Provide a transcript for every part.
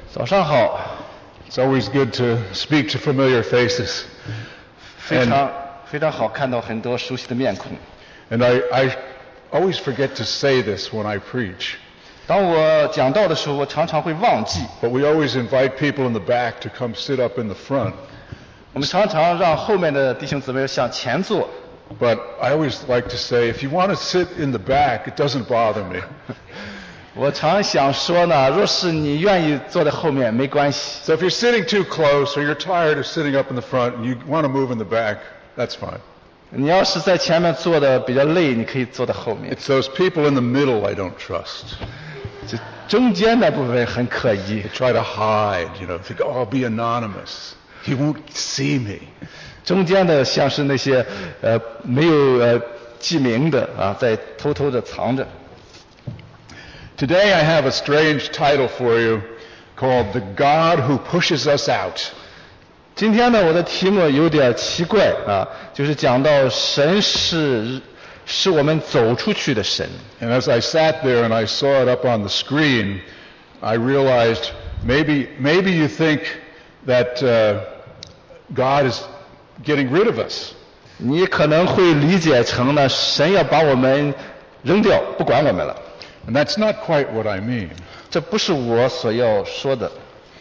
早上好。 It's always good to speak to familiar faces. 非常好，看到很多熟悉的面孔。 And I always forget to say this when I preach. 当我讲道的时候，我常常会忘记。 But we always invite people in the back to come sit up in the front. 我们常常让后面的弟兄姊妹向前坐。 But I always like to say, if you want to sit in the back, it doesn't bother me. 我常想说呢，若是你愿意坐在后面，没关系。 So if you're sitting too close or you're tired of sitting up in the front and you want to move in the back, that's fine. 你要是在前面坐的比较累，你可以坐在后面。 It's those people in the middle I don't trust. 这中间的部分很可疑。 They try to hide, think, oh, I'll be anonymous. He won't see me. 中间的像是那些没有记名的啊，在偷偷的藏着。 Today I have a strange title for you called The God Who Pushes Us Out. 今天呢，我的题目有点奇怪啊，就是讲到神是我们走出去的神。 And as I sat there and I saw it up on the screen, I realized maybe you think that God is getting rid of us. 你可能会理解成呢，神要把我们扔掉，不管我们了。 And that's not quite what I mean. 这不是我所要说的。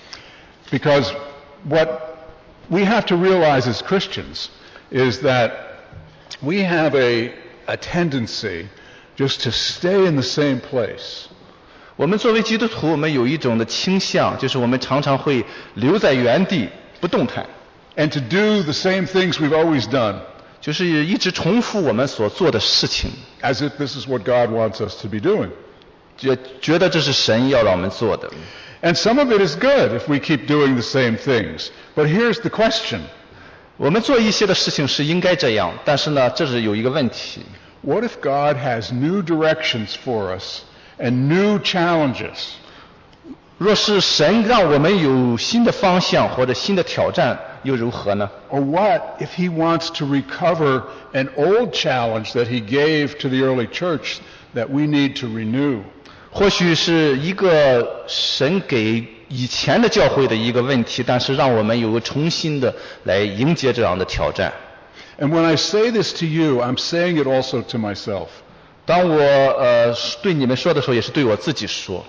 Because what we have to realize as Christians is that we have a tendency just to stay in the same place. 我们作为基督徒，我们有一种的倾向，就是我们常常会留在原地不动弹。 And to do the same things we've always done. 就是一直重复我们所做的事情。 As if this is what God wants us to be doing. 觉得这是神要让我们做的。 And some of it is good if we keep doing the same things. But here's the question. 我们做一些的事情是应该这样，但是呢，这是有一个问题。 What if God has new directions for us and new challenges? 若是神让我们有新的方向或者新的挑战，又如何呢？ Or what if he wants to recover an old challenge that he gave to the early church that we need to renew? 或许是一个神给以前的教会的一个问题，但是让我们有个重新的来迎接这样的挑战。 And when I say this to you, I'm saying it also to myself. 当我对你们说的时候，也是对我自己说。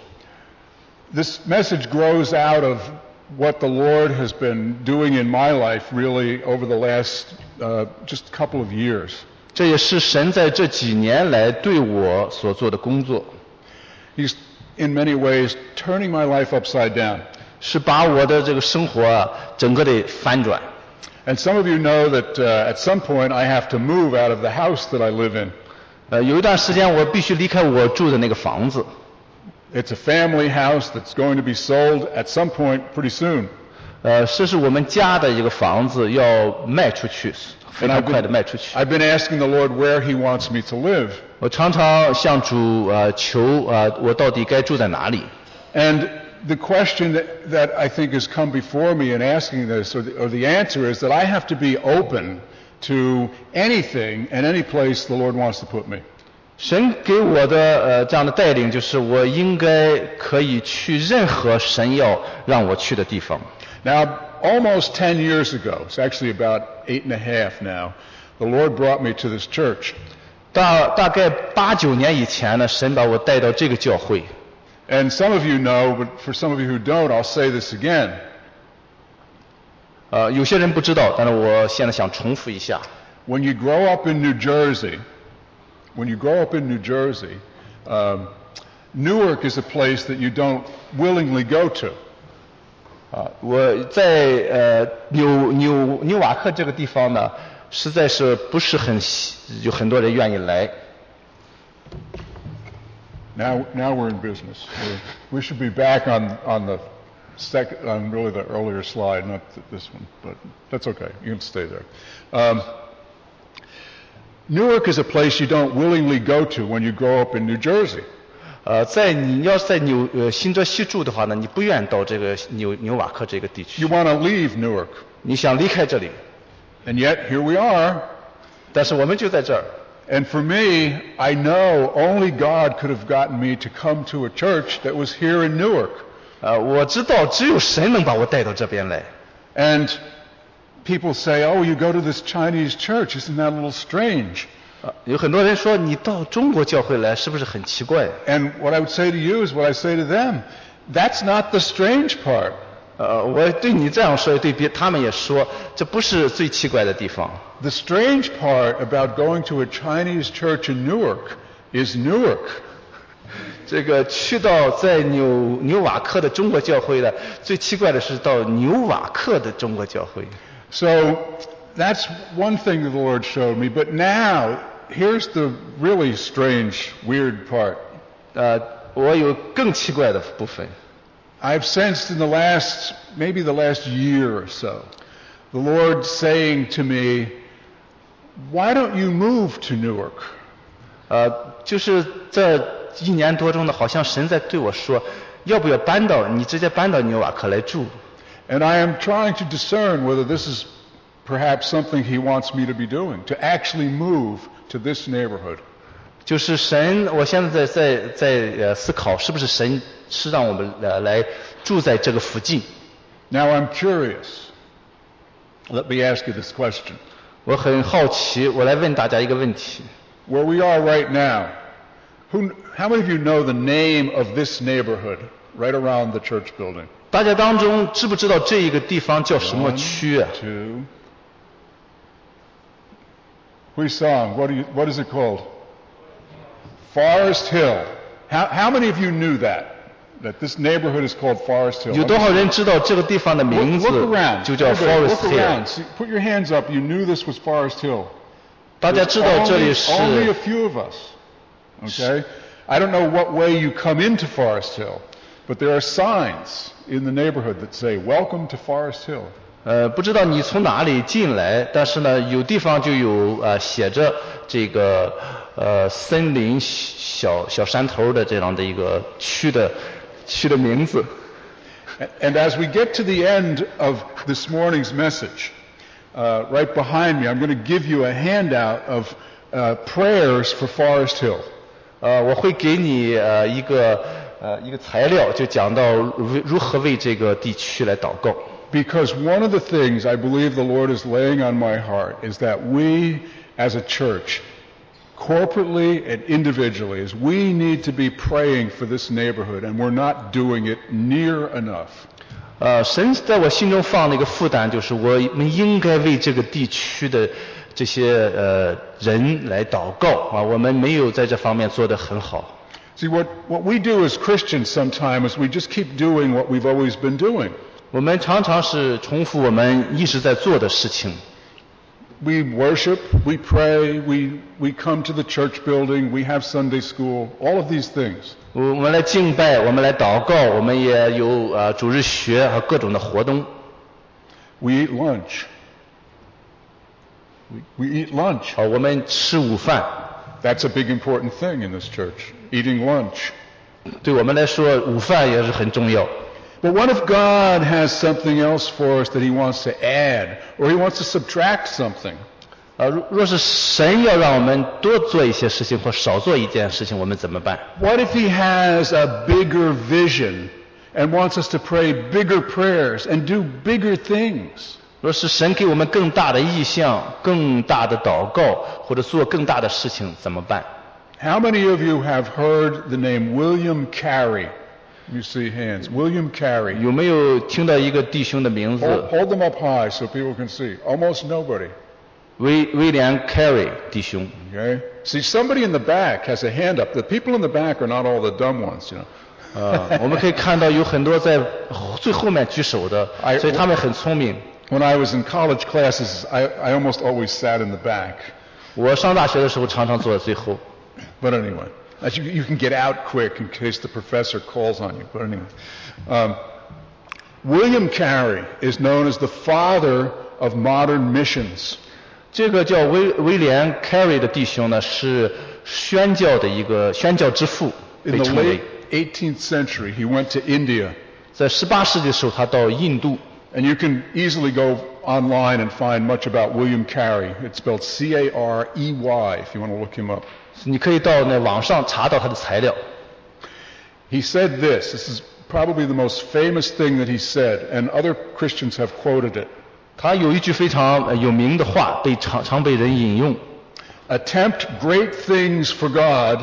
This message grows out of what the Lord has been doing in my life really over the last just a couple of years. 这也是神在这几年来对我所做的工作。 He's in many ways turning my life upside down. 是把我的这个生活啊，整个的翻转。 And some of you know that at some point I have to move out of the house that I live in. 有一段时间我必须离开我住的那个房子。 It's a family house that's going to be sold at some point pretty soon. 这是我们家的一个房子，要卖出去，非常快的卖出去。 I've been asking the Lord where He wants me to live. 我常常向主求我到底该住在哪里？ And the question that I think has come before me in asking this, or the answer is that I have to be open to anything and any place the Lord wants to put me. 神给我的这样的带领，就是我应该可以去任何神要让我去的地方。 Now, almost 10 years ago, it's actually about 8.5 now, the Lord brought me to this church. 大概8、9年以前呢，神把我带到这个教会。 And some of you know, but for some of you who don't, I'll say this again. 有些人不知道，但是我现在想重复一下。 When you grow up in New Jersey, Newark is a place that you don't willingly go to. 我在纽瓦克这个地方呢，实在是不是有很多人愿意来。 Now we're in business. We should be back on the second, on really the earlier slide, not this one, but that's okay. You can stay there. Newark is a place you don't willingly go to when you grow up in New Jersey. 你要是在新泽西住的话呢，你不愿到这个纽瓦克这个地区。 You want to leave Newark. 你想离开这里。 And yet here we are. 但是我们就在这儿。 And for me, I know only God could have gotten me to come to a church that was here in Newark. 我知道只有神能把我带到这边来。 And people say, oh, you go to this Chinese church, isn't that a little strange? 有很多人说你到中国教会来是不是很奇怪？ And what I would say to you is what I say to them. That's not the strange part. 我对你这样说，对他们也说，这不是最奇怪的地方。 The strange part about going to a Chinese church in Newark is Newark. 这个去到在纽瓦克的中国教会的，最奇怪的是到纽瓦克的中国教会。 So that's one thing the Lord showed me. But now, here's the really strange, weird part. 我有更奇怪的部分。 I've sensed in maybe the last year or so, the Lord saying to me, why don't you move to Newark? 就是这1年多中的，好像神在对我说，要不要你直接搬到纽瓦克来住？ And I am trying to discern whether this is perhaps something He wants me to be doing, to actually move to this neighborhood. 就是神，我现在在思考，是不是神是让我们来住在这个附近？ Now I'm curious. Let me ask you this question. 我很好奇，我来问大家一个问题。 Where we are right now, how many of you know the name of this neighborhood right around the church building? 大家当中知不知道这一个地方叫什么区啊？ 1, 2. Huisong, what is it called? Forest Hill. How many of you knew that this neighborhood is called Forest Hill? 有多少人知道这个地方的名字 Look around. 就叫 Forest Look Hill？ around. See, put your hands up. You knew this was Forest Hill. 大家知道这里是 Only a few of us. Okay? I don't know what way you come into Forest Hill, but there are signs in the neighborhood that say, Welcome to Forest Hill. 不知道你从哪里进来，但是呢，有地方就有写着这个森林小山头的这样的一个区的名字。 And as we get to the end of this morning's message, right behind me, I'm going to give you a handout of prayers for Forest Hill. 我会给你一个材料，就讲到如何为这个地区来祷告。 Because one of the things I believe the Lord is laying on my heart is that we as a church, corporately and individually, is we need to be praying for this neighborhood, and we're not doing it near enough. 神在我心中放了一个负担，就是我们应该为这个地区的这些人来祷告啊，我们没有在这方面做得很好。 See, what we do as Christians sometimes is we just keep doing what we've always been doing. 我们常常是重复我们一直在做的事情。 We worship, we pray, we come to the church building, we have Sunday school, all of these things. 我们来敬拜，我们来祷告，我们也有主日学和各种的活动。 We eat lunch. We eat lunch. 我们吃午饭， That's a big important thing in this church, eating lunch. 对我们来说，午饭也是很重要。 But what if God has something else for us that He wants to add, or He wants to subtract something? 若是神要让我们多做一些事情或少做一件事情，我们怎么办？ What if He has a bigger vision and wants us to pray bigger prayers and do bigger things? 若是神给我们更大的意向、更大的祷告，或者做更大的事情，怎么办？ How many of you have heard the name William Carey? You see hands. William Carey. 有没有听到一个弟兄的名字？ Hold them up high so people can see. Almost nobody. 威廉·凯瑞弟兄。 Okay? See, somebody in the back has a hand up. The people in the back are not all the dumb ones, you know. 我们可以看到有很多在最后面举手的，所以他们很聪明。 When I was in college classes, I almost always sat in the back. 我上大学的时候常常坐在最后。 But anyway, you can get out quick in case the professor calls on you. But anyway, William Carey is known as the father of modern missions. 这个叫威廉·凯瑞的弟兄呢，是宣教的一个宣教之父， In 被 the 称为。 late 18th century, he went to India. 在18世纪的时候，他到印度。 And you can easily go online and find much about William Carey. It's spelled C-A-R-E-Y if you want to look him up. 你可以到那网上查到他的材料。 He said this is probably the most famous thing that he said, and other Christians have quoted it. 他有一句非常有名的话，常被人引用。 Attempt great things for God,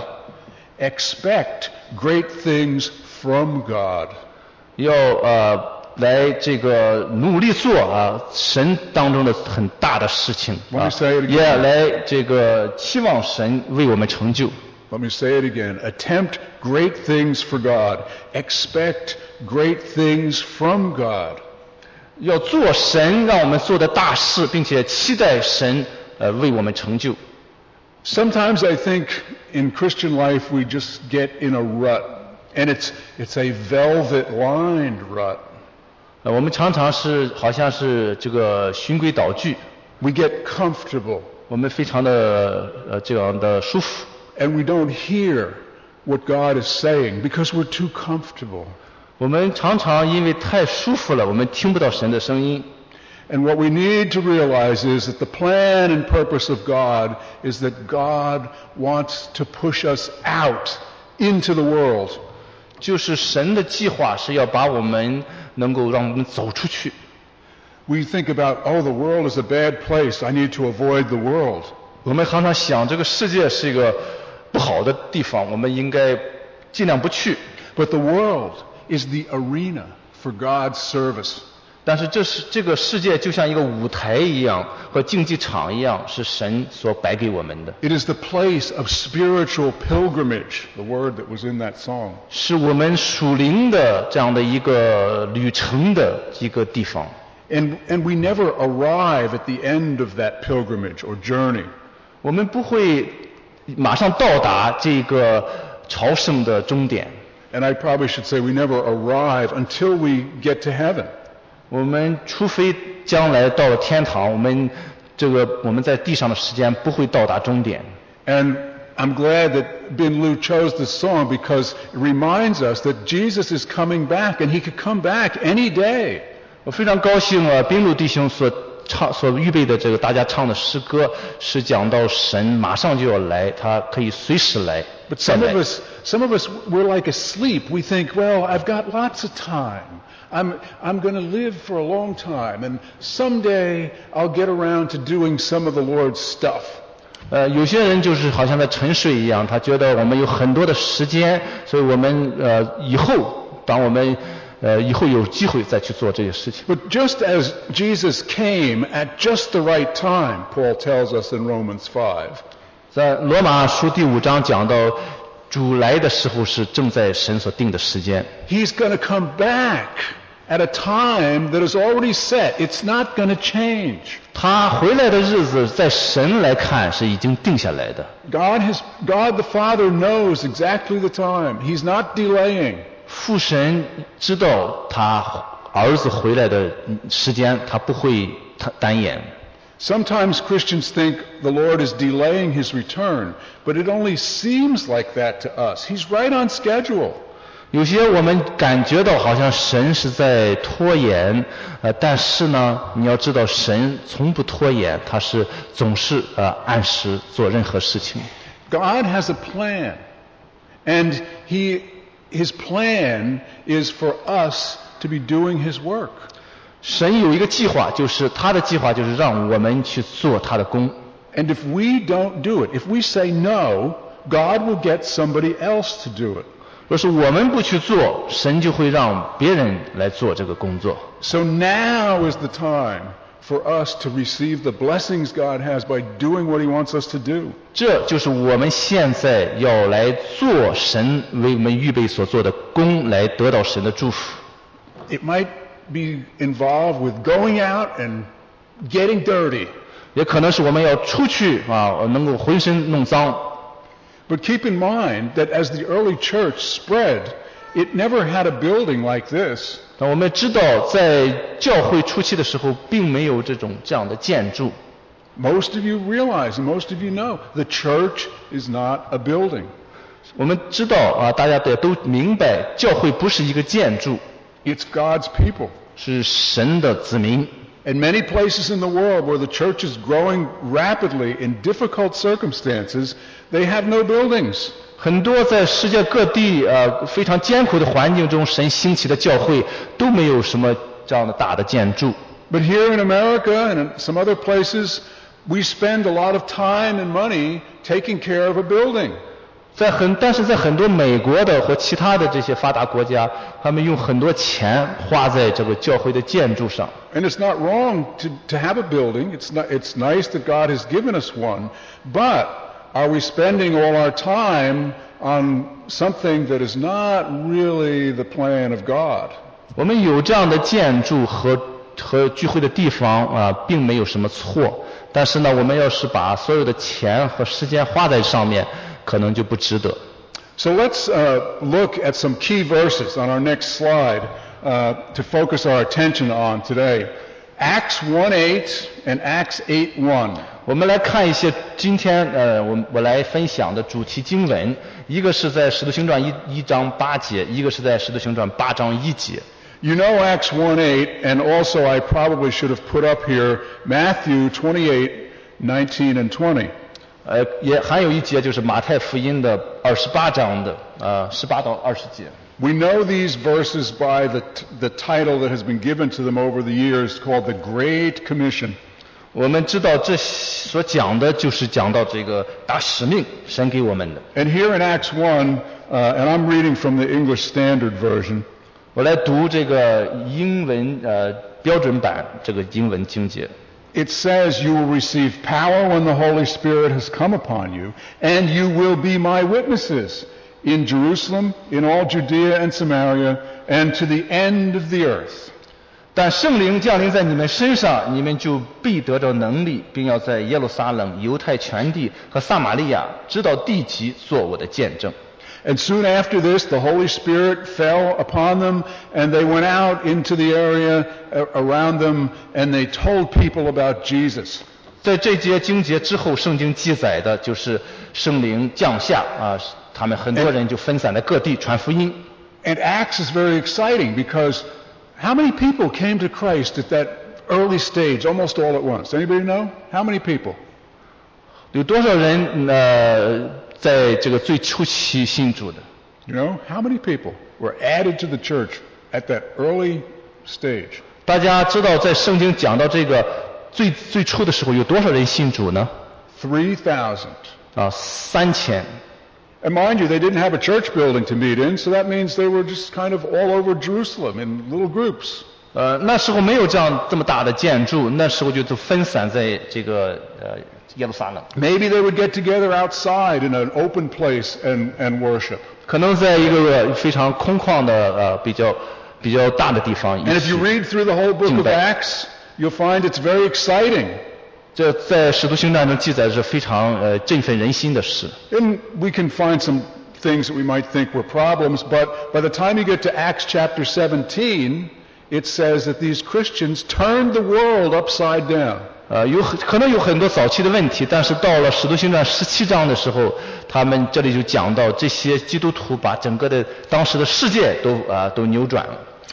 expect great things from God. 要来这个努力做神当中的很大的事情也来这个期望神为我们成就。 Let me say it again. Attempt great things for God. Expect great things from God. 要做神让我们做的大事，并且期待神为我们成就。 Sometimes I think in Christian life we just get in a rut, and it's a velvet-lined rut. 我们常常好像是这个循规蹈矩。 We get comfortable. 我们非常的这样的舒服。 And we don't hear what God is saying because we're too comfortable. 我们常常因为太舒服了，我们听不到神的声音。 And what we need to realize is that the plan and purpose of God is that God wants to push us out into the world. 就是神的计划是要把我们能够让我们走出去。 We think about, oh, the world is a bad place. I need to avoid the world. 我们常常想这个世界是一个不好的地方，我们应该尽量不去。 But the world is the arena for God's service. 但是这个世界就像一个舞台一样，和竞技场一样，是神所摆给我们的。 It is the place of spiritual pilgrimage, the word that was in that song. 是我们属灵的这样的一个旅程的一个地方。 And we never arrive at the end of that pilgrimage or journey. 我们不会马上到达这个朝圣的终点。 And I probably should say we never arrive until we get to heaven. 我们除非将来到了天堂，我们在地上的时间不会到达终点。 And I'm glad that Bin Lu chose this song because it reminds us that Jesus is coming back and he could come back any day. 我非常高兴宾路弟兄所预备的这个大家唱的诗歌是讲到神马上就要来，他可以随时来。 But some of us we're like asleep. We think, well, I've got lots of time. I'm going to live for a long time, and someday I'll get around to doing some of the Lord's stuff. 有些人就是好像在沉睡一样，他觉得我们有很多的时间，所以我们当我们以后有机会再去做这些事情。 But just as Jesus came at just the right time, Paul tells us in Romans 5. 在罗马书第5章讲到，主来的时候是正在神所定的时间。 He's going to come back at a time that is already set. It's not going to change. 他回来的日子，在神来看是已经定下来的。 God the Father knows exactly the time. He's not delaying. 父神知道他儿子回来的时间，他不会单延。 Sometimes Christians think the Lord is delaying his return, but it only seems like that to us. He's right on schedule. 有些我们感觉到好像神是在拖延，但是呢，你要知道神从不拖延，他是总是按时做任何事情。 God has a plan, and his plan is for us to be doing his work. 神有一个计划，就是他的计划就是让我们去做他的工。 And if we don't do it, if we say no, God will get somebody else to do it. 若是我们不去做，神就会让别人来做这个工作。 So now is the time for us to receive the blessings God has by doing what he wants us to do. 这就是我们现在要来做神为我们预备所做的工，来得到神的祝福。 It might be involved with going out and getting dirty. 也可能是我们要出去能够浑身弄脏。 But keep in mind that as the early church spread, it never had a building like this. 我们知道在教会初期的时候并没有这样的建筑。 Most of you realize, and most of you know, the church is not a building. 我们知道大家都明白，教会不是一个建筑。 It's God's people. 是神的子民。 In many places in the world where the church is growing rapidly in difficult circumstances, they have no buildings. 很多在世界各地非常艰苦的环境中神兴起的教会都没有什么这样的大的建筑。 But here in America and in some other places, we spend a lot of time and money taking care of a building. 但是在很多美国的或其他的这些发达国家，他们用很多钱花在这个教会的建筑上。 And it's not wrong to have a building. It's nice that God has given us one. But are we spending all our time on something that is not really the plan of God? 我们有这样的建筑和聚会的地方并没有什么错。但是呢，我们要是把所有的钱和时间花在上面，可能就不值得。 So let's look at some key verses on our next slide to focus our attention on today. Acts 1:8 and Acts 8:1. 我们来看一些今天我来分享的主题经文，一个是在使徒行传1章8节，一个是在使徒行传8章1节。 You know Acts 1:8, and also I probably should have put up here Matthew 28:19 and 20. 也还有一节就是马太福音的28章的18到20节。 We know these verses by the title that has been given to them over the years called the Great Commission. 我们知道这所讲的就是讲到这个大使命，神给我们的。 And here in Acts 1, and I'm reading from the English Standard Version. 我来读这个英文标准版这个英文经节。 It says, "You will receive power when the Holy Spirit has come upon you, and you will be my witnesses in Jerusalem, in all Judea and Samaria, and to the end of the earth." 但圣灵降临在你们身上，你们就必得着能力，并要在耶路撒冷、犹太全地和撒玛利亚，直到地极，做我的见证。 And soon after this, the Holy Spirit fell upon them, and they went out into the area around them, and they told people about Jesus. 在这节经节之后，圣经记载的就是圣灵降下他们很多人就分散在各地传福音。 And Acts is very exciting because how many people came to Christ at that early stage, almost all at once? Anybody know? How many people? 有多少人在这个最初期信主的？ You know, how many people were added to the church at that early stage? 大家知道在圣经讲到这个最初的时候有多少人信主呢？ 3,000. 3000。 And mind you, they didn't have a church building to meet in, so that means they were just kind of all over Jerusalem in little groups. 那时候没有这么大的建筑，那时候就分散在这个耶路撒冷。 Maybe they would get together outside in an open place and worship. 可能在一个非常空旷的比较大的地方。 And if you read through the whole book of Acts, you'll find it's very exciting. 这在使徒行传中记载是非常振奋人心的事。 And we can find some things that we might think were problems, but by the time you get to Acts chapter 17, it says that these Christians turned the world upside down. 可能有很多早期的问题，但是到了使徒行传17章的时候，他们这里就讲到这些基督徒把整个的当时的世界都扭转了。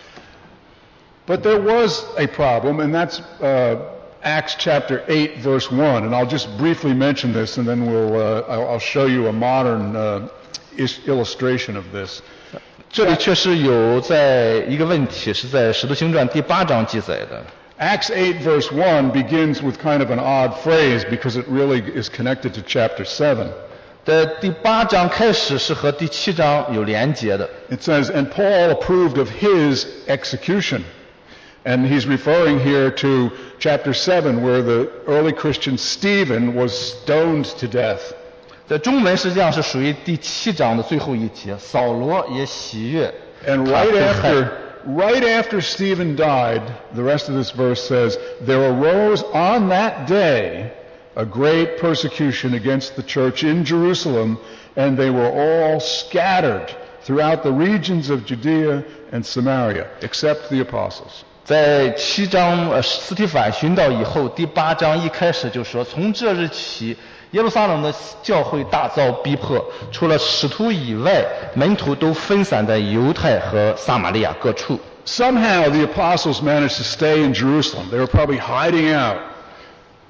But there was a problem, and that's Acts chapter 8, verse 1. And I'll just briefly mention this, and then I'll show you a modern illustration of this. 这里确实有在一个问题，是在使徒行传第8章记载的。 Acts 8, verse 1 begins with kind of an odd phrase because it really is connected to chapter 7. 在第8章开始是和第7章有连结的。 It says, "And Paul approved of his execution." And he's referring here to chapter 7, where the early Christian Stephen was stoned to death. 在中文实际上是属于第7章的最后一节，扫罗也喜悦。 And right after Stephen died, the rest of this verse says, "There arose on that day a great persecution against the church in Jerusalem, and they were all scattered throughout the regions of Judea and Samaria, except the apostles." 在7章司提反殉道以后，第8章一开始就说，从这日起，耶路撒冷的教会大遭逼迫，除了使徒以外，门徒都分散在犹太和撒玛利亚各处。 Somehow the apostles managed to stay in Jerusalem. They were probably hiding out.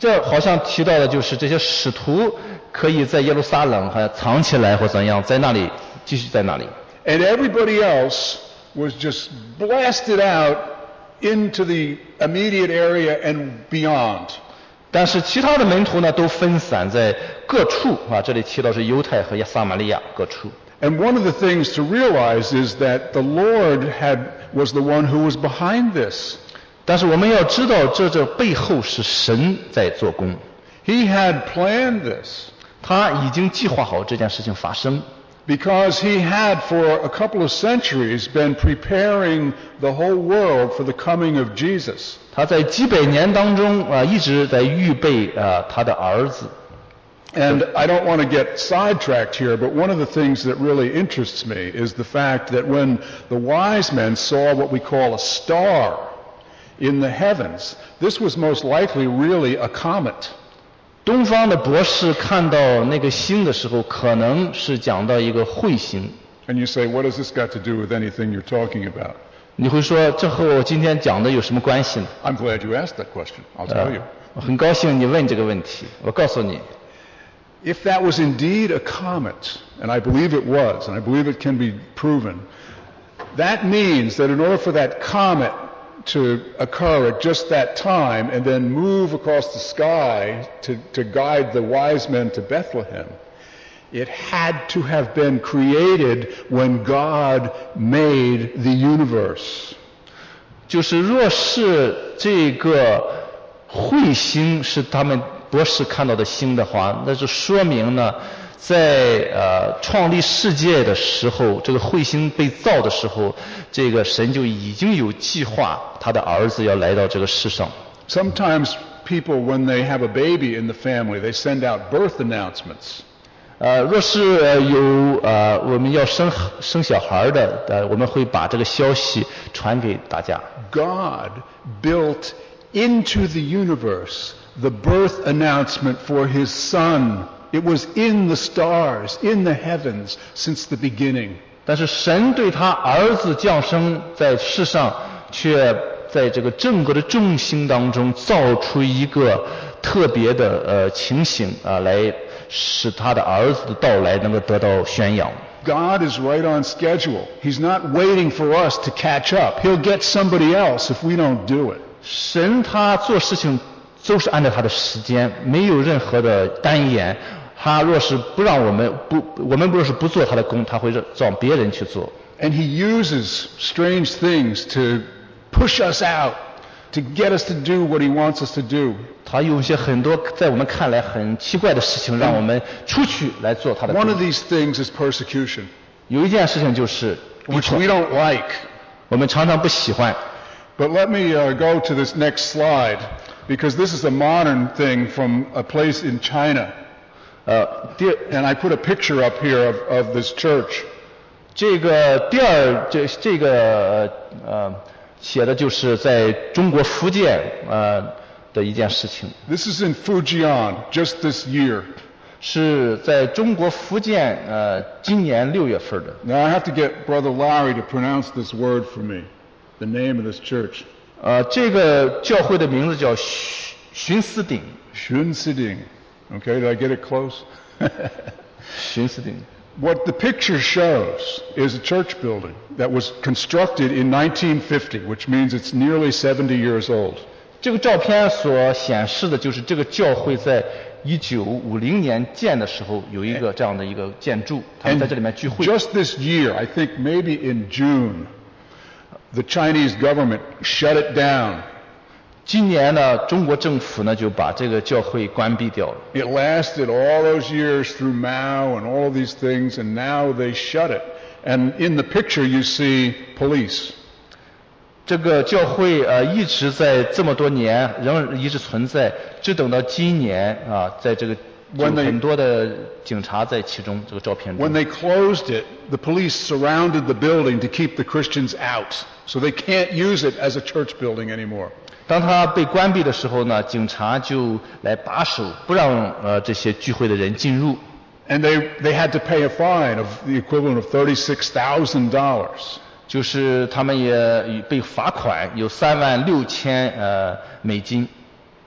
这好像提到的就是这些使徒可以在耶路撒冷还藏起来或怎样，在那里继续在那里。 And everybody else was just blasted out into the immediate area and beyond. 但是其他的门徒呢，都分散在各处啊。这里提到是犹太和撒玛利亚各处。 And one of the things to realize is that the Lord was the one who was behind this. 但是我们要知道，这背后是神在做工。 He had planned this. 他已经计划好这件事情发生。 Because he had for a couple of centuries been preparing the whole world for the coming of Jesus. 他在几百年当中一直在预备他的儿子。 And I don't want to get sidetracked here, but one of the things that really interests me is the fact that when the wise men saw what we call a star in the heavens, this was most likely really a comet. 东方的博士看到那个星的时候，可能是讲到一个彗星。 And you say, what has this got to do with anything you're talking about? 你会说，这和我今天讲的有什么关系呢？ I'm glad you asked that question. I'll tell you. 我很高兴你问这个问题，我告诉你。 If that was indeed a comet, and I believe it was, and I believe it can be proven, that means that in order for that comet to occur at just that time and then move across the sky to guide the wise men to Bethlehem, it had to have been created when God made the universe. 就是若是这个彗星是他们博士看到的星的话，那就说明呢，在创立世界的时候，这个彗星被造的时候，这个神就已经有计划，他的儿子要来到这个世上。 Sometimes people, when they have a baby in the family, they send out birth announcements. 若是有我们要生小孩的，我们会把这个消息传给大家。 God built into the universe the birth announcement for his son. It was in the stars, in the heavens, since the beginning. 但是神对他儿子降生在世上，却在这个整个的众星当中造出一个特别的情形来使他的儿子的到来能够得到宣扬。 God is right on schedule. He's not waiting for us to catch up. He'll get somebody else if we don't do it. 神他做事情都是按照他的时间，没有任何的单言。他若是不让我们若是不做他的工，他会让别人去做。 And he uses strange things to push us out, to get us to do what he wants us to do. 他用一些很多在我们看来很奇怪的事情，让我们出去来做他的工。 One of these things is persecution. 有一件事情就是 which we don't like. 我们常常不喜欢。 But let me go to this next slide, because this is a modern thing from a place in China. And I put a picture up here of this church. 这个写的就是在中国福建的一件事情。 This is in Fujian, just this year. 是在中国福建今年6月份的。 Now I have to get Brother Larry to pronounce this word for me, the name of this church. 这个教会的名字叫寻思鼎。 寻思鼎 Okay, did I get it close? 寻思鼎 What the picture shows is a church building that was constructed in 1950, which means it's nearly 70 years old. 这个照片所显示的就是这个教会在1950年建的时候有一个这样的一个建筑，他们在这里面聚会。 Just this year, I think maybe in June, the Chinese government shut it down. 今年呢，中国政府呢就把这个教会关闭掉了。 It lasted all those years through Mao and all these things, and now they shut it. And in the picture you see police. 这个教会一直在这么多年仍一直存在，只等到今年在这个有很多的警察在其中这个照片中。 When they closed it, the police surrounded the building to keep the Christians out, so they can't use it as a church building anymore. 当它被关闭的时候呢，警察就来把守，不让这些聚会的人进入。 And they had to pay a fine of the equivalent of $36,000. 就是他们也被罚款，有36000美金。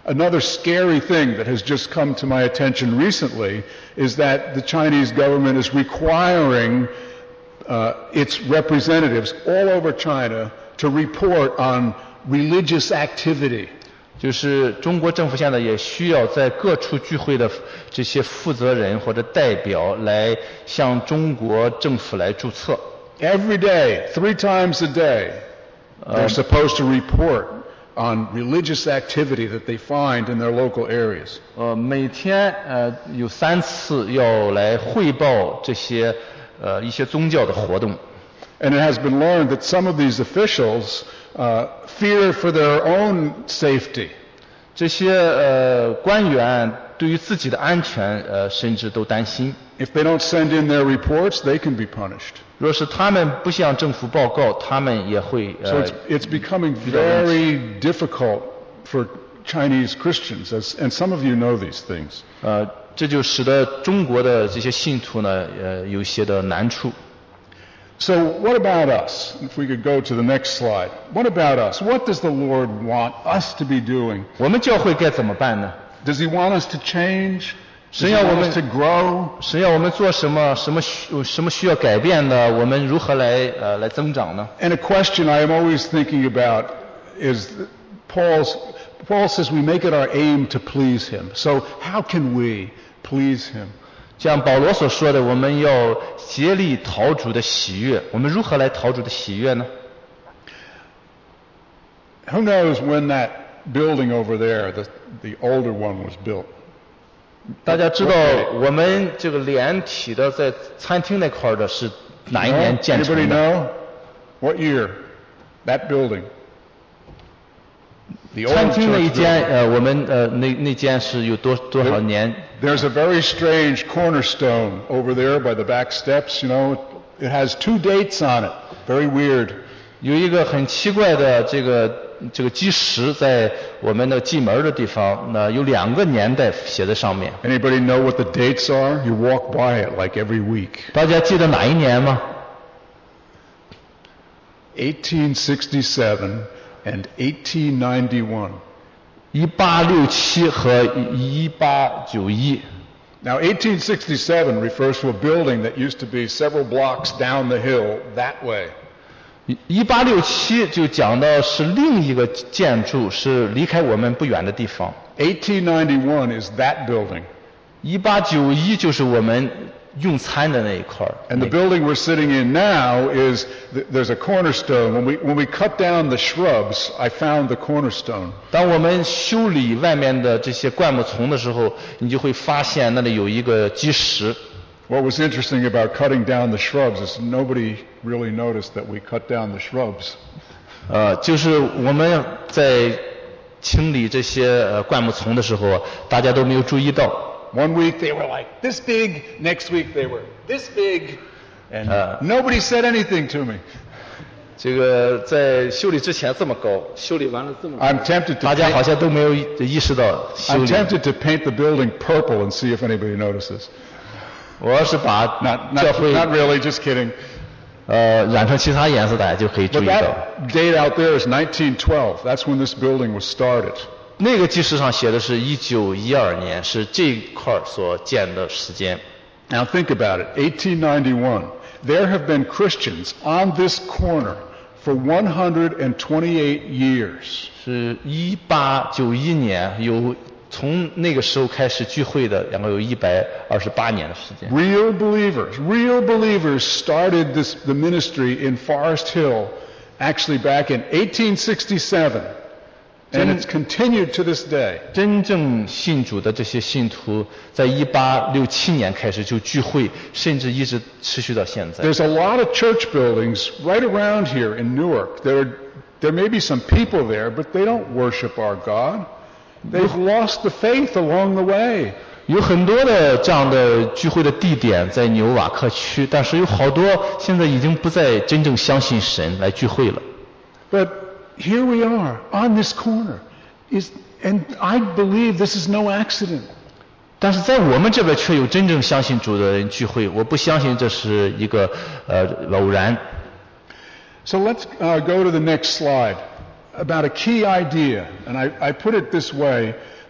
Another scary thing that has just come to my attention recently is that the Chinese government is requiring its representatives all over China to report on religious activity. 就是中国政府现在也需要在各处聚会的这些负责人或者代表来向中国政府来注册。 Every day, 3 times a day, they're supposed to report on religious activity that they find in their local areas. 每天有3次要来汇报这些一些宗教的活动。 And it has been learned that some of these officials fear for their own safety. 这些官员对于自己的安全甚至都担心。 If they don't send in their reports, they can be punished. 若是他们不向政府报告，他们也会 So it's becoming very difficult for Chinese Christians, and some of you know these things. 这就使得中国的这些信徒呢有些的难处。 So what about us? If we could go to the next slide. What about us? What does the Lord want us to be doing? 我们教会该怎么办呢？ Does He want us to change? Does 神 He 要我 want 们 us to grow? 神要我们做什么？什么需要改变的？我们如何来增长呢？ And a question I am always thinking about is Paul says we make it our aim to please Him. So how can we please Him? 像保罗所说的，我们要竭力讨主的喜悦。我们如何来讨主的喜悦呢？ Who knows when that building over there, the older one, was built? 大家知道我们这个连体的在餐厅那块的是哪一年建 Anybody 成的？ know? What year? That building. The 餐 old 厅那一 church 间 building. 我们那间是有多少年？ There's a very strange cornerstone over there by the back steps, you know. It has 2 dates on it. Very weird. 有一个很奇怪的这个基石在我们的进门的地方，那有2个年代写在上面。 Anybody know what the dates are? You walk by it like every week. 大家记得哪一年吗？ 1867 and 1891. 1867和1891。 Now, 1867 refers to a building that used to be several blocks down the hill that way. 1867就讲到是另一个建筑，是离开我们不远的地方。 1891 is that building. 1891就是我们用餐的那一块儿。 And the building we're sitting in now is, there's a cornerstone. When we cut down the shrubs, I found the cornerstone. 当我们修理外面的这些灌木丛的时候，你就会发现那里有一个基石。 What was interesting about cutting down the shrubs is nobody really noticed that we cut down the shrubs. 就是我们在清理这些灌木丛的时候，大家都没有注意到。 One week they were like this big, next week they were this big, and nobody said anything to me. 这个在修理之前这么高，修理完了这么高， I'm tempted to 大家好像都没有意识到修 I'm 理。 tempted to paint the building purple and see if anybody notices. 我要是把 教会 Not really, just kidding. 染成其他颜色，大家就可以注 But 意到。 that date out there is 1912. That's when this building was started. 那个记事上写的是1912年，是这块儿所建的时间。 Now think about it. 1891. There have been Christians on this corner for 128 years. 是1891年，从那个时候开始聚会的，然后有128年的时间。 Real believers started the ministry in Forest Hill actually back in 1867. And it's continued to this day. 真正信主的这些信徒，在1867年开始就聚会，甚至一直持续到现在。 There's a lot of church buildings right around here in Newark. There may be some people there, but they don't worship our God. They've lost the faith along the way. 有很多的这样的聚会的地点在纽瓦克区，但是有好多现在已经不再真正相信神来聚会了。 But here we are on this corner, and I believe this is no accident. 但是在我们这边却有真正相信主的人聚会，我不相信这是一个偶然。 So let's go to the next slide about a key idea, and I put it this way: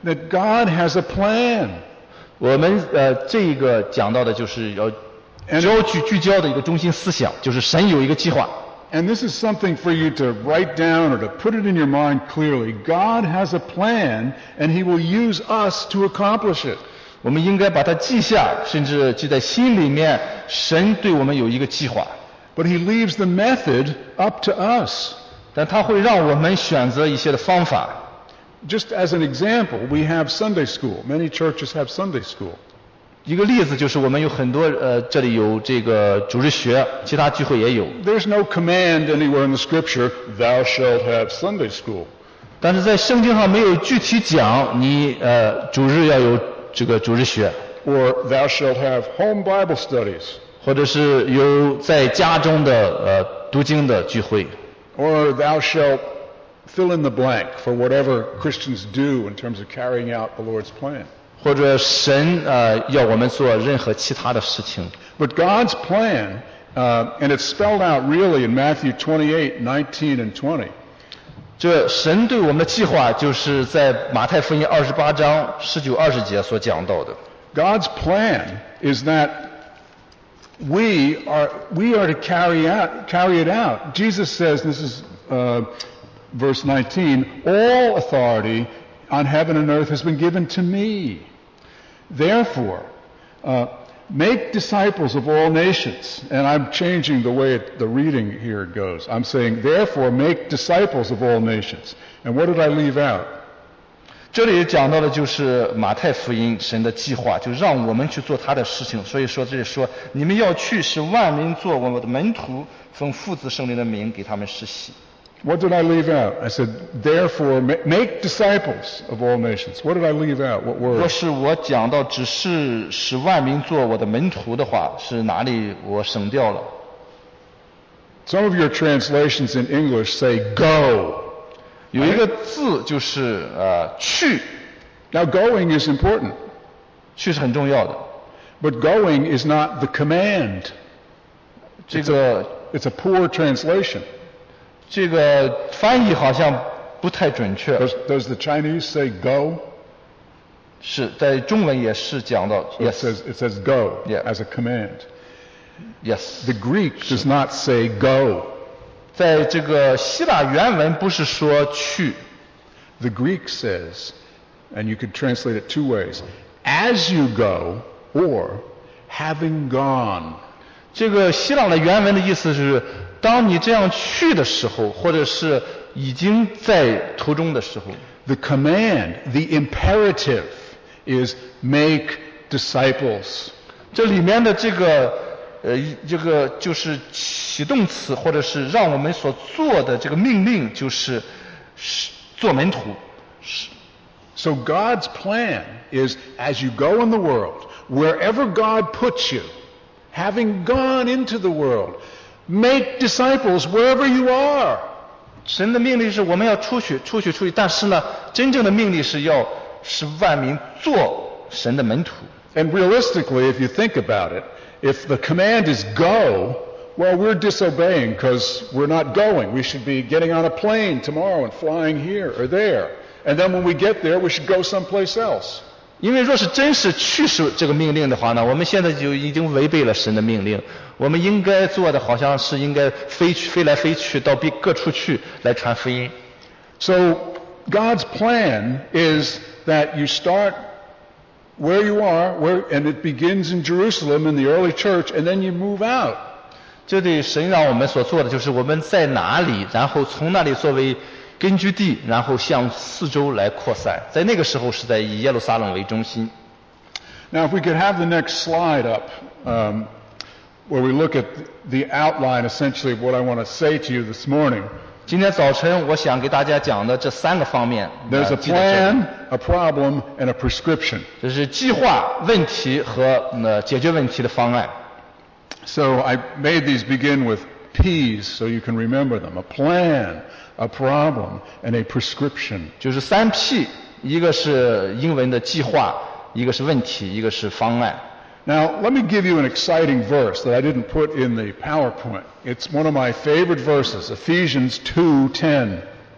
that God has a plan. 我们这一个讲到的就是要聚焦的一个中心思想，就是神有一个计划。 And this is something for you to write down or to put it in your mind clearly. God has a plan, and He will use us to accomplish it. 我们应该把它记下，甚至记在心里面。神对我们有一个计划。 But He leaves the method up to us. 但他会让我们选择一些的方法。 Just as an example, we have Sunday school. Many churches have Sunday school. 一个例子就是我们有很多这里有这个主日学，其他聚会也有。 There's no command anywhere in the Scripture, "Thou shalt have Sunday school." 但是在圣经上没有具体讲你主日要有这个主日学。 Or "Thou shalt have home Bible studies." 或者是有在家中的读经的聚会。 Or "Thou shalt fill in the blank" for whatever Christians do in terms of carrying out the Lord's plan. 或者神要我们做任何其他的事情。 But God's plan, and it's spelled out really in Matthew 28:19 and 20. 这神对我们的计划就是在马太福音28章19、20节所讲到的。 God's plan is that we are to carry it out. Jesus says, this is verse 19, "All authority on heaven and earth has been given to me. Therefore, make disciples of all nations." And I'm changing the way the reading here goes. I'm saying, "Therefore, make disciples of all nations." And what did I leave out? 这里讲到的就是马太福音神的计划，就让我们去做他的事情。所以说这里说，你们要去使万民做我的门徒，奉父子圣灵的名给他们施洗。 What did I leave out? I said, "Therefore, make disciples of all nations." What did I leave out? What word? 若是我讲到只是使万民做我的门徒的话，是哪里我省掉了？ Some of your translations in English say "go." 有一个字就是去。 Now, going is important. 去是很重要的。 But going is not the command. 这个 It's a poor translation. 这个翻译好像不太准确。 Does the Chinese say "go"? 是在中文也是讲到 So yes. it says "go" Yeah. as a command. Yes. The Greek does not say "go." 在这个希腊原文不是说去。 The Greek says, and you could translate it two ways, "as you go" or "having gone." 这个希腊的原文的意思是，当你这样去的时候，或者是已经在途中的时候。 The command, the imperative is make disciples. 这里面的这个就是起动词，或者是让我们所做的这个命令，就是做门徒。 So God's plan is, as you go in the world, wherever God puts you, having gone into the world, make disciples wherever you are. 神的命令是我们要出去，但是呢，真正的命令是要使万民做神的门徒。 And realistically, if you think about it, if the command is go, well, we're disobeying because we're not going. We should be getting on a plane tomorrow and flying here or there. And then when we get there, we should go someplace else. 因为若是真是去是这个命令的话呢，我们现在就已经违背了神的命令。我们应该做的好像是应该飞来飞去到各处去来传福音。 So God's plan is that you start where you are, and it begins in Jerusalem in the early church, and then you move out. 这对神让我们所做的就是我们在哪里，然后从那里作为根据地，然后向四周来扩散。在那个时候是在以耶路撒冷为中心。 Now, if we could have the next slide up, where we look at the outline, essentially, of what I want to say to you this morning. 今天早晨我想给大家讲的这三个方面。 There's a plan, a problem, and a prescription. 这是计划、问题和解决问题的方案。 So I made these begin with P's so you can remember them. A plan, a problem, and a prescription. 就是3 P， 一个是英文的计划，一个是问题，一个是方案。 Now, let me give you an exciting verse that I didn't put in the PowerPoint. It's one of my favorite verses, Ephesians 2:10.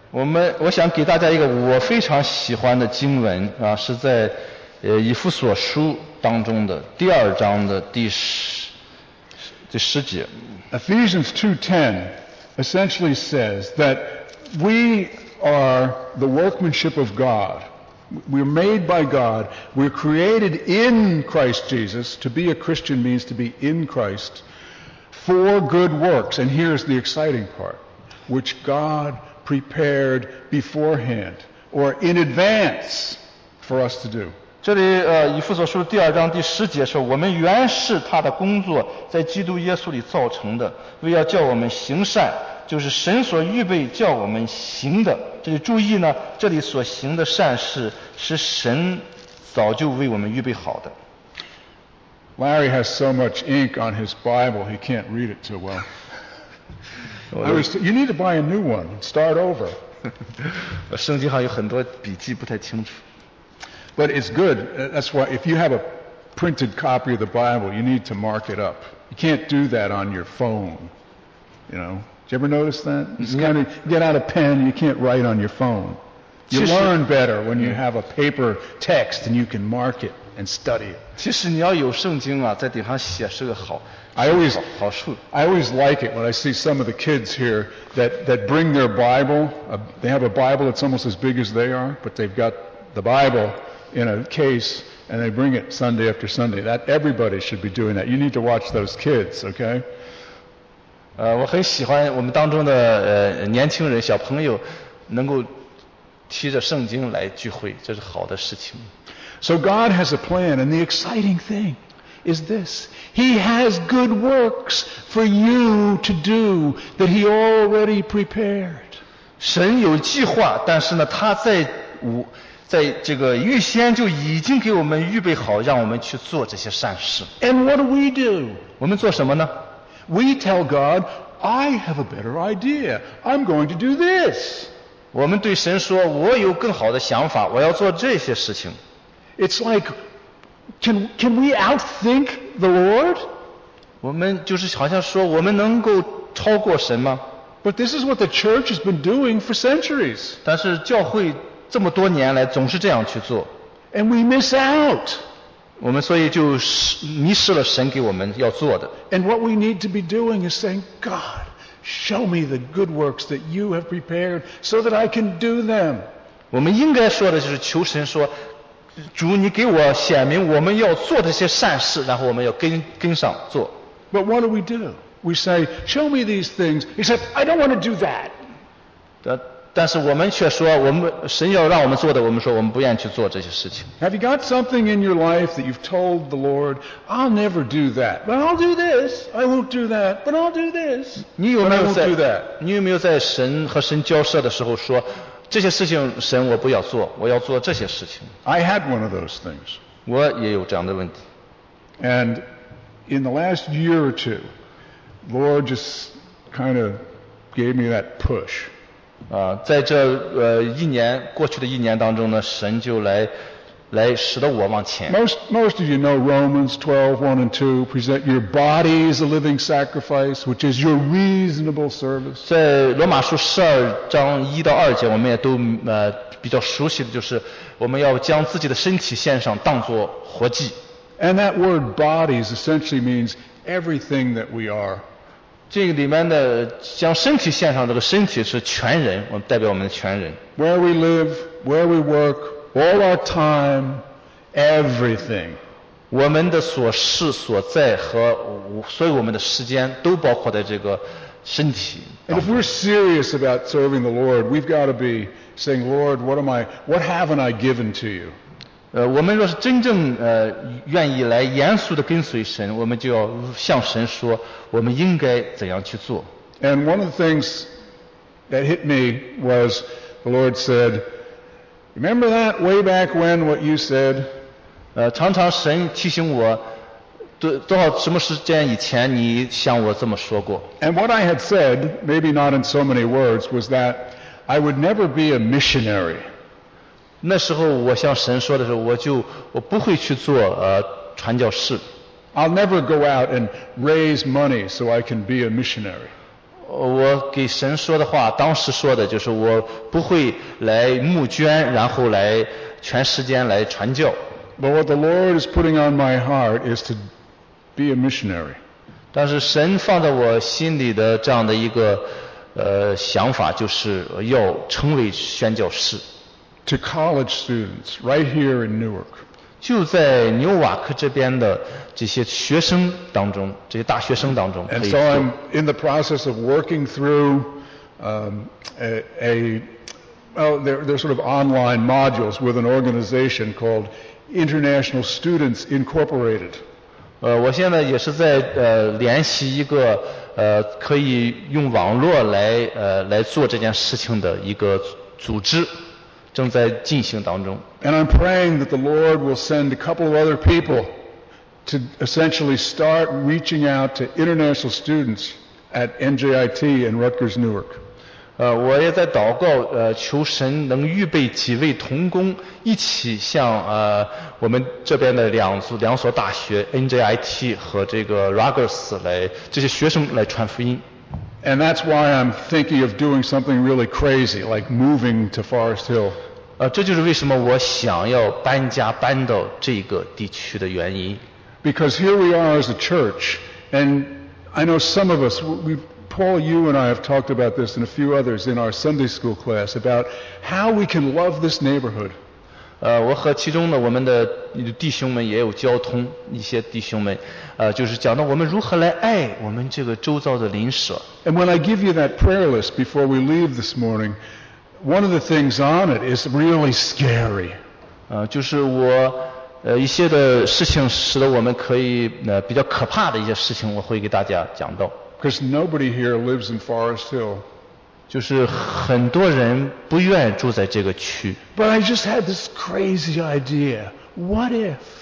我想给大家一个我非常喜欢的经文啊，是在以弗所书当中的第2章的第10节。 Ephesians 2:10 essentially says that we are the workmanship of God. We're made by God. We're created in Christ Jesus. To be a Christian means to be in Christ for good works. And here's the exciting part, which God prepared beforehand or in advance for us to do. 这里以弗所书第2章第10节说，我们原是他的工作，在基督耶稣里造成的，为要叫我们行善，就是神所预备叫我们行的。这里注意呢，这里所行的善事是神早就为我们预备好的。 Larry has so much ink on his Bible he can't read it too well. You need to buy a new one and start over. 圣经上有很多笔记不太清楚。 But it's good. That's why if you have a printed copy of the Bible, you need to mark it up. You can't do that on your phone. You know? Did you ever notice that? You get out a pen, you can't write on your phone. You learn better when you have a paper text and you can mark it and study it. 其实你要有圣经啊，在顶上写是个好处。 I always like it when I see some of the kids here that bring their Bible. They have a Bible that's almost as big as they are, but they've got the Bible in a case and they bring it Sunday after Sunday. That everybody should be doing that. You need to watch those kids, okay? 我很喜欢我们当中的年轻人小朋友能够提着圣经来聚会，这是好的事情。 So God has a plan, and the exciting thing is this. He has good works for you to do that He already prepared. 神有计划，但是呢，他在这个预先就已经给我们预备好，让我们去做这些善事。 And what do? 我们做什么呢？ We tell God, I have a better idea. I'm going to do this. 我们对神说，我有更好的想法，我要做这些事情。 It's like, can we outthink the Lord? 我们就是好像说，我们能够超过神吗？ But this is what the church has been doing for centuries. 但是教会这么多年来总是这样去做。 And we miss out. 我们所以就迷失了神给我们要做的。 And what we need to be doing is saying, God, show me the good works that you have prepared so that I can do them. 我们应该说的就是求神说，主你给我显明我们要做这些善事，然后我们要跟上做。 But what do? We say, show me these things. He said, I don't want to do that. 但是我们却说，神要让我们做的，我们说我们不愿意去做这些事情。 Have you got something in your life that you've told the Lord, I'll never do that, but I'll do this. I won't do that, but I'll do this. 你有没有在神和神交涉的时候说，这些事情神我不要做，我要做这些事情？ I had one of those things. 我也有这样的问题。 And in the last year or two, Lord just kind of gave me that push. 在这过去的一年当中呢，神就来使得我往前。 Most of you know Romans 12:1 and 2. Present your body as a living sacrifice, which is your reasonable service. 在罗马书12章1到2节，我们也都比较熟悉的就是，我们要将自己的身体献上，当作活祭。 And that word bodies essentially means everything that we are. 这个里面的将身体献上，这个身体是全人，我们代表我们的全人。 Where we live, where we work, all our time, everything. 我们的所事所在和所有我们的时间都包括在这个身体。 And if we're serious about serving the Lord, we've got to be saying, Lord, what haven't I given to you? 我们若是真正愿意来严肃的跟随神，我们就要向神说，我们应该怎样去做。 And one of the things that hit me was the Lord said, remember that way back when what you said? 常常神提醒我，什么时间以前你向我这么说过。 And what I had said, maybe not in so many words, was that I would never be a missionary. 那时候我向神说的时候，我不会去做传教士。 I'll never go out and raise money so I can be a missionary. 我给神说的话，当时说的就是我不会来募捐，然后来全时间来传教。 But what the Lord is putting on my heart is to be a missionary. 但是神放在我心里的这样的一个想法，就是要成为宣教士。 To college students right here in Newark. 就在纽瓦克这边的这些学生当中，这些大学生当中可以 And 做。 so I'm in the process of working through they're sort of online modules with an organization called International Students Incorporated. 我现在也是在联系一个可以用网络来做这件事情的一个组织，正在进行当中。 And I'm praying that the Lord will send a couple of other people to essentially start reaching out to international students at NJIT and Rutgers Newark. 我也在祷告，求神能预备几位同工，一起向我们这边的两所大学 NJIT 和这个 Rutgers 这些学生来传福音。 And that's why I'm thinking of doing something really crazy, like moving to Forest Hill. 这就是为什么我想要搬到这个地区的原因。 Because here we are as a church, and I know some of us, Paul, you and I have talked about this and a few others in our Sunday school class about how we can love this neighborhood. 我和其中的我们的弟兄们也有交通，一些弟兄们，就是讲到我们如何来爱我们这个周遭的邻舍。 And when I give you that prayer list before we leave this morning, one of the things on it is really scary. 就是我一些的事情使得我们可以比较可怕的一些事情，我会给大家讲到。 Because nobody here lives in Forest Hill. 就是很多人不愿住在这个区。 But I just had this crazy idea. What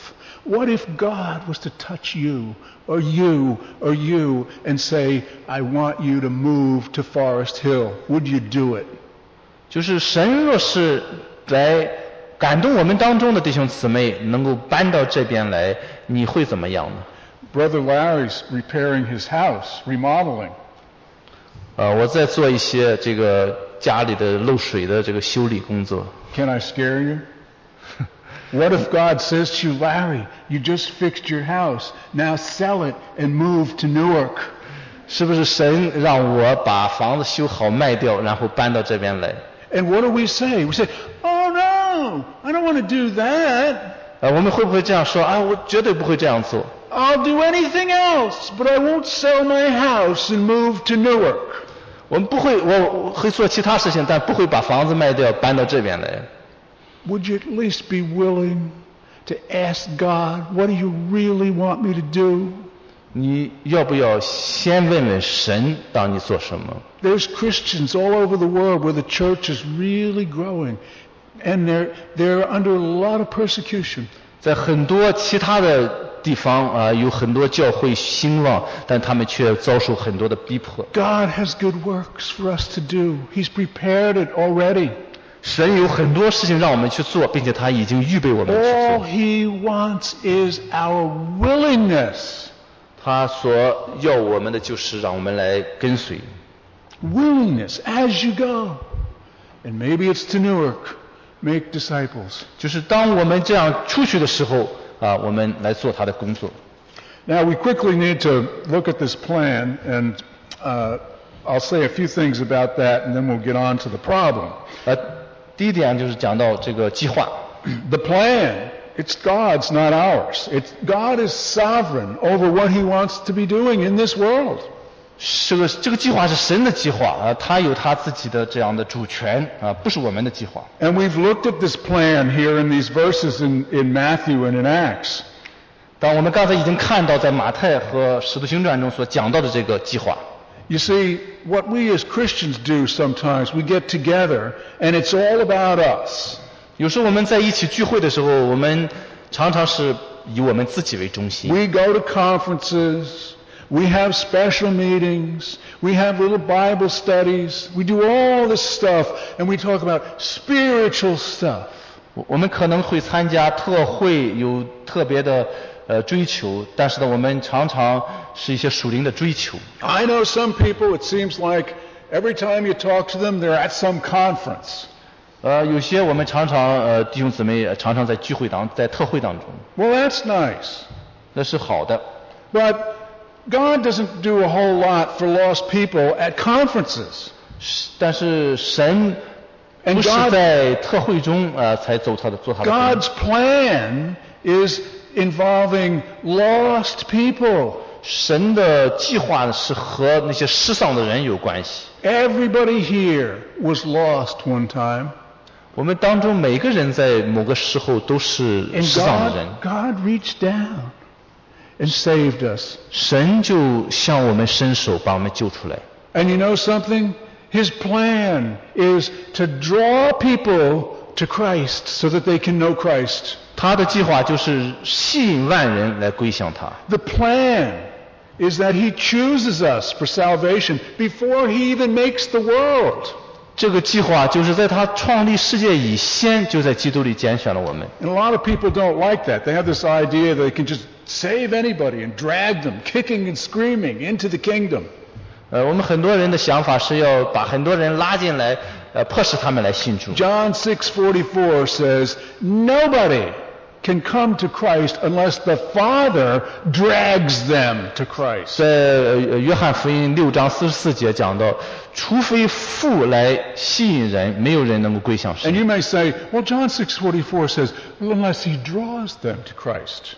if God was to touch you or you or you and say, I want you to move to Forest Hill? Would you do it? 就是神若是来感动我们当中的弟兄姊妹能够搬到这边来，你会怎么样呢？ Brother Larry's repairing his house, remodeling. 我在做一些这个家里的漏水的这个修理工作。 Can I scare you? What if God says to you, Larry, you just fixed your house, now sell it and move to Newark? 是不是神让我把房子修好卖掉，然后搬到这边来？ And what do we say? We say, oh no, I don't want to do that. 我们会不会这样说啊？我绝对不会这样做。 I'll do anything else, but I won't sell my house and move to Newark. 我会做其他事情，但不会把房子卖掉搬到这边来。 Would you at least be willing to ask God, what do you really want me to do? 你要不要先问问神，让你做什么？ There's Christians all over the world where the church is really growing, and they're under a lot of persecution. 在很多其他的地方有很多教会兴旺，但他们却遭受很多的逼迫。 God has good works for us to do. He's prepared it already. 神有很多事情让我们去做，并且他已经预备我们去 All 做。 He wants is our willingness. 他所要我们的就是让我们来跟随。 Willingness as you go. And maybe it's to Newark. Make disciples. 就是当我们这样出去的时候我们来做他的工作。 Now we quickly need to look at this plan, and I'll say a few things about that, and then we'll get on to the problem. 第一点就是讲到这个计划。 The plan, it's God's, not ours. God is sovereign over what He wants to be doing in this world. 这个计划是神的计划他有他自己的这样的主权不是我们的计划。 And we've looked at this plan here in these verses in Matthew and in Acts. 但我们刚才已经看到在马太和使徒行传中所讲到的这个计划。 You see, what we as Christians do sometimes, we get together and it's all about us. 有时候我们在一起聚会的时候，我们常常是以我们自己为中心。 We go to conferences, we have special meetings, we have little Bible studies, we do all this stuff, and we talk about spiritual stuff. 我们可能会参加特会，有特别的追求，但是呢，我们常常是一些属灵的追求。 I know some people, it seems like every time you talk to them, they're at some conference. 有些我们常常弟兄姊妹常常在聚会在特会当中， Well, that's nice. 那是好的。 But God doesn't do a whole lot for lost people at conferences. 但是神不是在特会中才做他的 God's plan is involving lost people. 神的计划是和那些失丧的人有关系。 Everybody here was lost one time. 我们当中每个人在某个时候都是 And 失丧的人。 God reached down and saved us. 神就向我们伸手把我们救出来。 And you know something? His plan is to draw people to Christ so that they can know Christ. 他的计划就是吸引万人来归向他。 The plan is that He chooses us for salvation before He even makes the world. 这个计划就是在他创立世界以先，就在基督里拣选了我们。 And a lot of people don't like that. They have this idea that they can just save anybody and drag them, kicking and screaming, into the kingdom. 我们很多人的想法是要把很多人拉进来，迫使他们来信主。 John 6:44 says, nobody can come to Christ unless the Father drags them to Christ. 在约翰福音6章44节讲到，除非父来吸引人，没有人能够归向 And 神。 you may say, well, John 6:44 says, well, unless He draws them to Christ.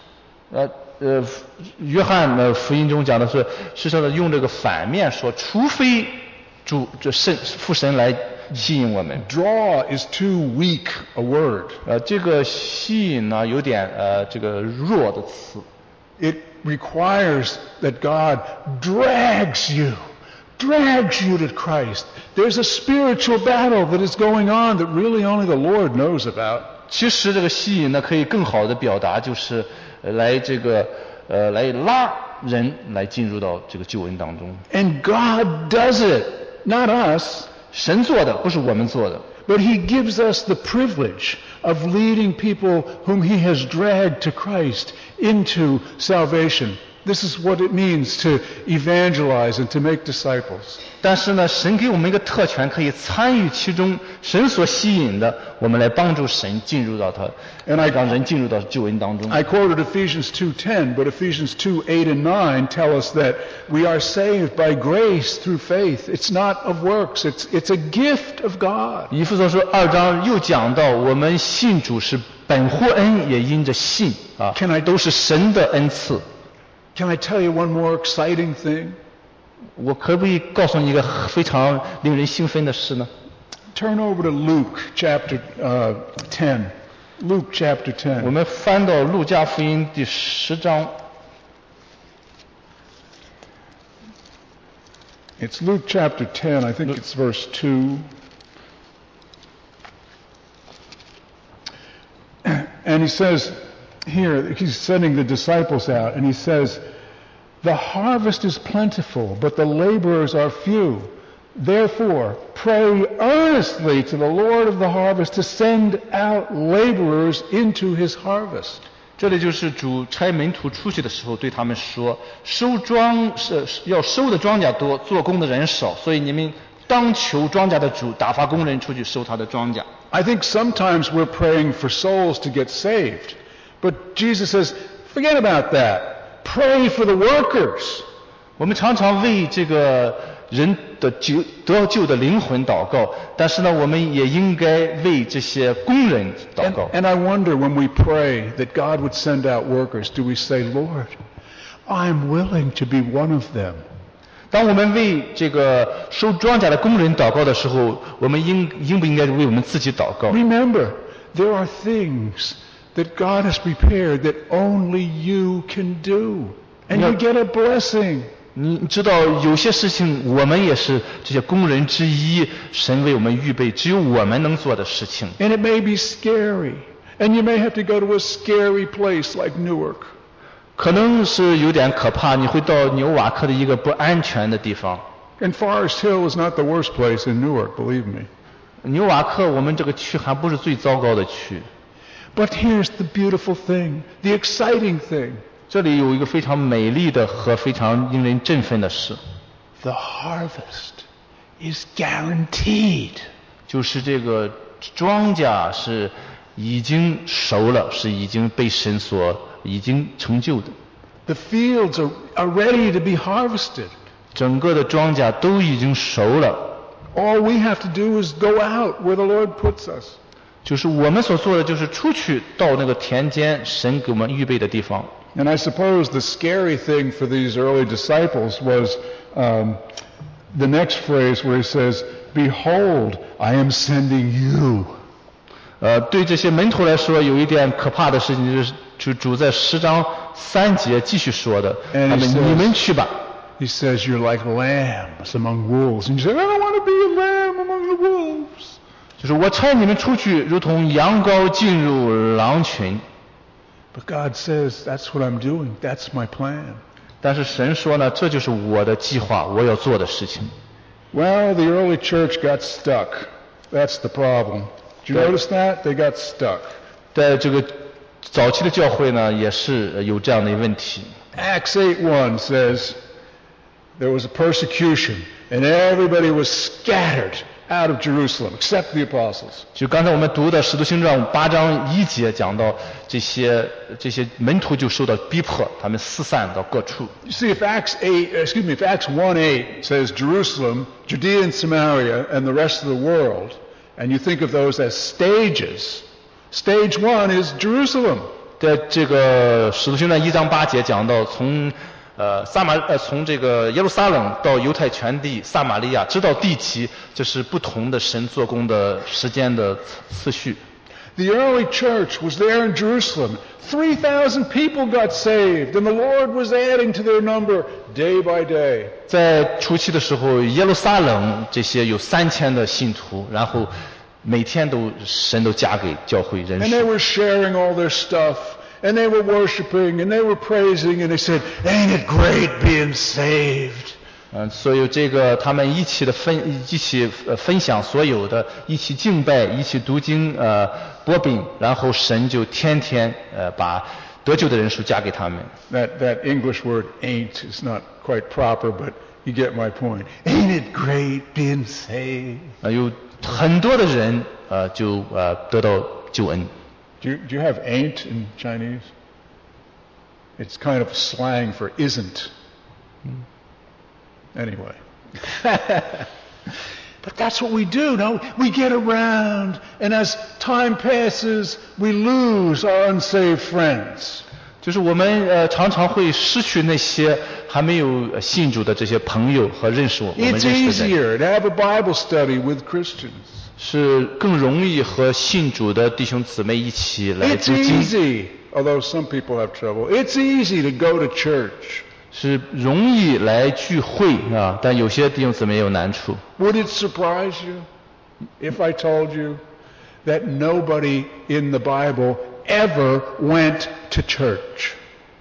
约翰福音中讲的是，实际上用这个反面说，除非父神来吸引我们。 Draw is too weak a word. 这个吸引呢，有点这个弱的词。 It requires that God drags you to Christ. There's a spiritual battle that is going on that really only the Lord knows about. 其实这个吸引呢，可以更好的表达，就是来拉人来进入到这个救恩当中。 And God does it, not us. 神做的，不是我们做的。 But He gives us the privilege of leading people whom He has dragged to Christ into salvation. This is what it means to evangelize and to make disciples. 但是呢，神给我们一个特权，可以参与其中。神所吸引的，我们来帮助神进入到让人进入到救恩当中。 I quoted Ephesians 2:10, but Ephesians 2:8 and 9 tell us that we are saved by grace through faith. It's not of works. It's a gift of God. 以弗所书2章又讲到，我们信主是本乎恩，也因着信啊，都是神的恩赐。 Can I tell you one more exciting thing? 我可不可以告诉你一个非常令人兴奋的事呢？ Turn over to Luke chapter 10. Luke chapter 10. 我们翻到路加福音第10章。 It's Luke chapter 10. I think it's verse 2. And he says here, he's sending the disciples out, and he says, the harvest is plentiful, but the laborers are few. Therefore, pray earnestly to the Lord of the harvest to send out laborers into his harvest. 这里就是主差门徒出去的时候对他们说，要收的庄稼多，做工的人少，所以你们当求庄稼的主打发工人出去收他的庄稼。 I think sometimes we're praying for souls to get saved, but Jesus says, forget about that. Pray for the workers. 我们常常为这个人的得救的灵魂祷告，但是呢，我们也应该为这些工人祷告。 And I wonder when we pray that God would send out workers, do we say, Lord, I'm willing to be one of them? 当我们为这个收庄稼的工人祷告的时候，我们应不应该为我们自己祷告？ Remember, there are things that God has prepared that only you can do. And you get a blessing. 你知道有些事情我们也是这些工人之一，神为我们预备只有我们能做的事情。 And it may be scary. And you may have to go to a scary place like Newark. 可能是有点可怕，你会到纽瓦克的一个不安全的地方。 And Forest Hill is not the worst place in Newark, believe me. 纽瓦克我们这个区还不是最糟糕的区。 But here's the beautiful thing, the exciting thing. 这里有一个非常美丽的和非常令人振奋的事， The harvest is guaranteed. 就是这个庄稼是已经熟了，是已经被神所已经成就的。 The fields are ready to be harvested. 整个的庄稼都已经熟了， All we have to do is go out where the Lord puts us. 就是我们所做的就是出去到那个田间，神给我们预备的地方。 And I suppose the scary thing for these early disciples was the next phrase where he says, Behold, I am sending you. 对这些门徒来说，有一点可怕的事情就是主在10章3节继续说的， And 他 he 们 says- 你们去吧。 He says, You're like lambs among wolves. And you say, I don't want to be a lamb among the wolves. 就是我差你们出去，如同羊羔进入狼群。 But God says, That's what I'm doing. That's my plan. 但是神说呢，这就是我的计划，我要做的事情。 Well, the early church got stuck. That's the problem. Did you notice that? They got stuck. 在这个早期的教会呢，也是有这样的问题。 Acts 8:1 says, There was a persecution, and everybody was scattered out of Jerusalem, except the apostles. 就刚才我们读的《使徒行传》8章1节讲到，这些门徒就受到逼迫，他们四散到各处。 You see, if Acts 1:8 says Jerusalem, Judea and Samaria, and the rest of the world, and you think of those as stages, stage 1 is Jerusalem. 在这个《使徒行传》1章8节讲到，从这个耶路撒冷到犹太全地、撒玛利亚，直到地极，这是不同的神做工的时间的次序。 The early church was there in Jerusalem. 3,000 people got saved, and the Lord was adding to their number day by day. 在初期的时候，耶路撒冷这些有3000的信徒，然后每天神都加给教会人 And they 数。 were sharing all their stuff, and they were worshiping, and they were praising, and they said, Ain't it great being saved? 所以这个他们一起分享所有的，一起敬拜，一起读经播饼，然后神就天天把得救的人数加给他们。 That English word ain't is not quite proper, but you get my point. Ain't it great being saved? 有很多的人就得到救恩。 Do you have ain't in Chinese? It's kind of slang for isn't. Anyway. But that's what we do, no? We get around, and as time passes, we lose our unsaved friends. 就是我们常常会失去那些还没有信主的这些朋友和认识我们 It's 认识的人， easier to have a Bible study with Christians. 是更容易和信主的弟兄姊妹一起来 It's 读经， easy, although some people have trouble. It's easy to go to church. 是容易来聚会啊，但有些弟兄姊妹有难处。 Would it surprise you if I told you that nobody in the Bible ever went to church?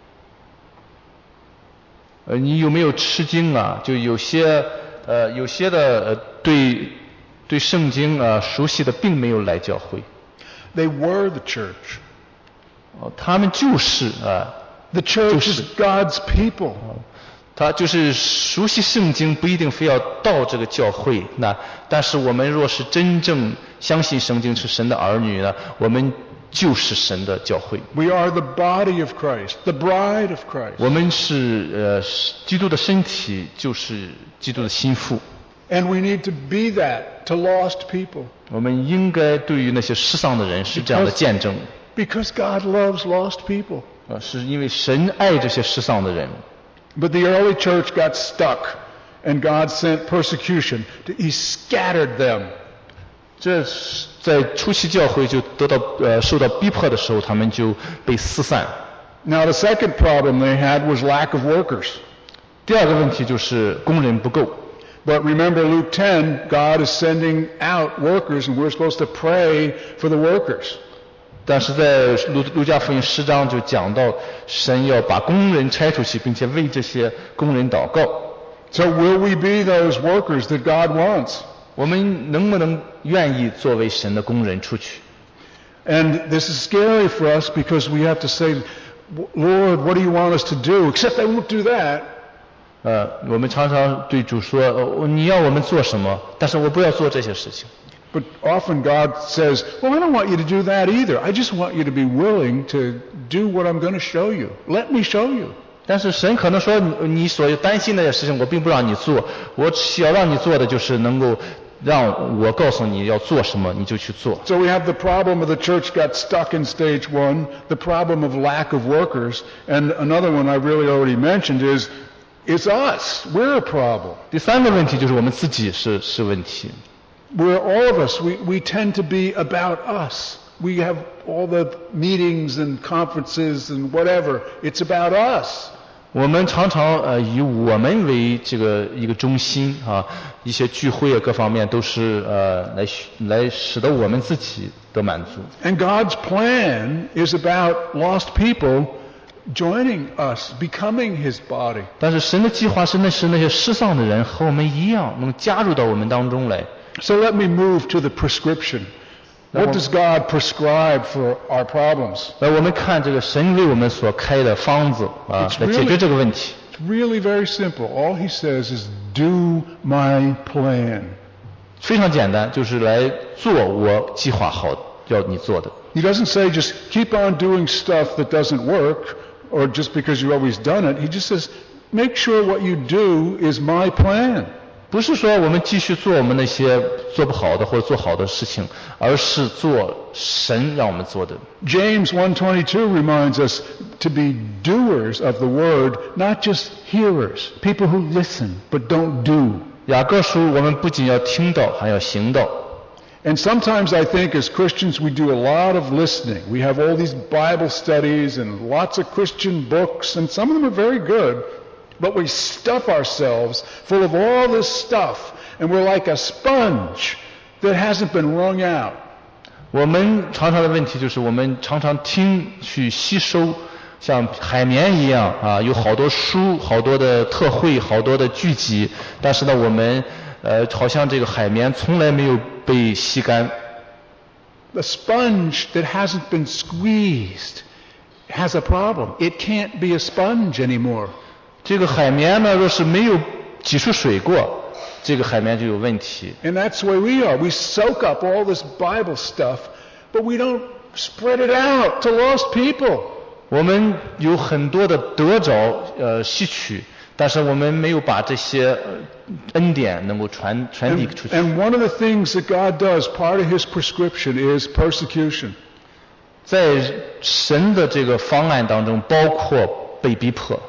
你有没有吃惊啊？就有些的对圣经熟悉的，并没有来教会。 They were the church. 他们就是 The church is God's people. 他就是熟悉圣经，不一定非要到这个教会。但是我们若是真正相信圣经是神的儿女呢，我们就是神的教会。 We are the body of Christ, the bride of Christ. 我们是基督的身体，就是基督的心腹。 And we need to be that to lost people. 我们应该对于那些失丧的人是这样的见证。 Because God loves lost people. 是因为神爱这些失丧的人。 But the early church got stuck, and God sent persecution. He scattered them. 这在初期教会就受到逼迫的时候，他们就被四散。 Now the second problem they had was lack of workers. 第二个问题就是工人不够。 But remember Luke 10, God is sending out workers, and we're supposed to pray for the workers. 但是在路加福音10章就讲到，神要把工人差出去，并且为这些工人祷告。 So will we be those workers that God wants? 我们能不能愿意作为神的工人出去？ And this is scary for us because we have to say, Lord, what do you want us to do? Except they won't do that. 我们常常对主说，你要我们做什么？但是我不要做这些事情。 But often God says, well, I don't want you to do that either. I just want you to be willing to do what I'm going to show you. Let me show you. 但是神可能说，你所担心的事情，我并不让你做，我只要让你做的就是能够让我告诉你要做什么，你就去做。 So we have the problem of the church got stuck in stage one, the problem of lack of workers, and another one I really already mentioned is, it's us. We're a problem. 第三个问题就是我们自己是问题。 We're all of us. We tend to be about us. We have all the meetings and conferences and whatever. It's about us. 我们常常以我们为这个一个中心啊，一些聚会啊各方面都是来使得我们自己得满足。 And God's plan is about lost people joining us, becoming His body. 但是神的计划是那些失丧的人和我们一样，能加入到我们当中来。 So let me move to the prescription. What does God prescribe for our problems? 来，我们看这个神为我们所开的方子啊，来解决这个问题。 It's really very simple. All He says is, "Do my plan." 非常简单，就是来做我计划好要你做的。 He doesn't say just keep on doing stuff that doesn't work, or just because you've always done it. He just says, make sure what you do is my plan. 不是说我们继续做我们那些做不好的或者做好的事情，而是做神让我们做的。 James 1:22 reminds us to be doers of the word, not just hearers, people who listen but don't do. 雅各书我们不仅要听到，还要行道。 And sometimes I think as Christians we do a lot of listening. We have all these Bible studies and lots of Christian books, and some of them are very good. But we stuff ourselves full of all this stuff, and we're like a sponge that hasn't been wrung out. 我们常常的问题就是，我们常常听去吸收，像海绵一样啊，有好多书、好多的特会、好多的剧集，但是呢，我们好像这个海绵从来没有被吸干。 The sponge that hasn't been squeezed has a problem. It can't be a sponge anymore. 这个海绵呢，若是没有挤出水过，这个海绵就有问题。 And that's the way we are. We soak up all this Bible stuff, but we don't spread it out to lost people. 我们有很多的得着吸取，但是我们没有把这些恩典能够传递出去。 And one of the things that God does, part of His prescription, is persecution. 在神的这个方案当中，包括被逼迫。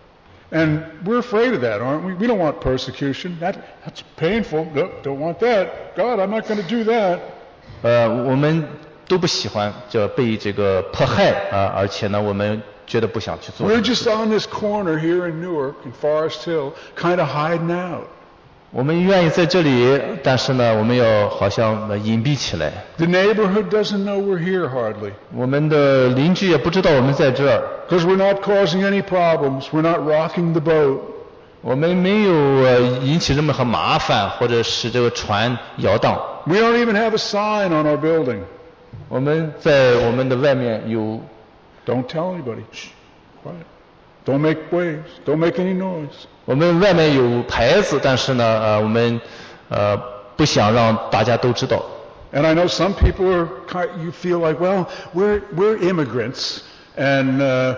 And we're afraid of that, aren't we? We don't want persecution. That's painful. No, don't want that. God, I'm not going to do that. 我们都不喜欢被这个迫害啊，而且呢，我们觉得不想去做。 We're just on this corner here in Newark, in Forest Hill, kind of hiding out. 我们愿意在这里，但是呢，我们要好像隐蔽起来。 The neighborhood doesn't know we're here hardly. 我们的邻居也不知道我们在这儿。 Because we're not causing any problems. We're not rocking the boat. 我们没有引起任何麻烦，或者使这个船摇荡。 We don't even have a sign on our building. 我们在我们的外面有。 Don't tell anybody. Shh, quiet. Don't make waves. Don't make any noise. 我们外面有牌子，但是呢，我们不想让大家都知道。 And I know some people you feel like, well, we're immigrants, and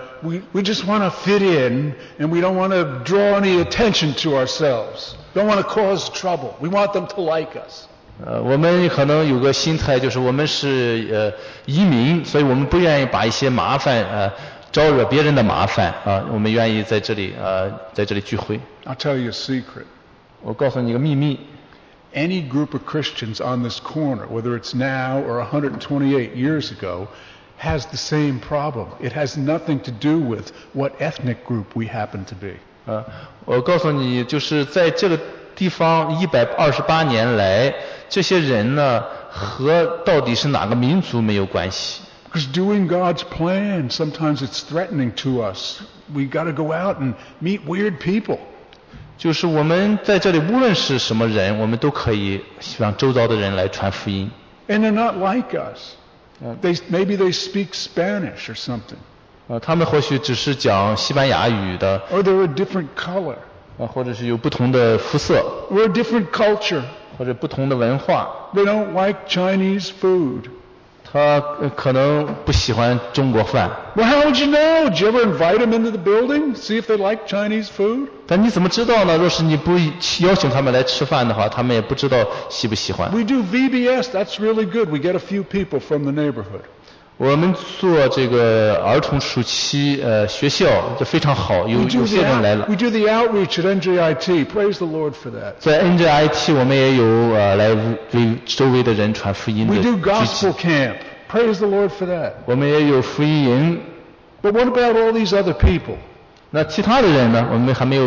we just want to fit in, and we don't want to draw any attention to ourselves. Don't want to cause trouble. We want them to like us. 我们可能有个心态，就是我们是移民，所以我们不愿意把一些麻烦招惹别人的麻烦啊，我们愿意在这里聚会。 I'll tell you a secret. 我告诉你一个秘密。 Any group of Christians on this corner, whether it's now or 128 years ago, has the same problem. It has nothing to do with what ethnic group we happen to be. 我告诉你，就是在这个地方128年来，这些人呢和到底是哪个民族没有关系。 Because doing God's plan, sometimes it's threatening to us. We got to go out and meet weird people. 就是我们在这里，无论是什么人，我们都可以向周遭的人来传福音。 And they're not like us. Maybe they speak Spanish or something. 他们或许只是讲西班牙语的， or they're a different color, 或者是有不同的肤色， or a different culture. 或者不同的文化。 They don't like Chinese food. 他可能不喜欢中国饭。 Well, how would you know? Did you ever invite them into the building, see if they like Chinese food? 但你怎么知道呢？若是你不邀请他们来吃饭的话，他们也不知道喜不喜欢。 We do VBS, that's really good. We get a few people from the neighborhood. 我们做这个儿童暑期学校，这非常好，有些人来了。 We do the outreach at NJIT. Praise the Lord for that. 在 NJIT 我们也有来为周围的人传福音的 We do 聚集 gospel camp. Praise the Lord for that. 我们也有福音营。 But what about all these other people? 那其他的人呢？我们还没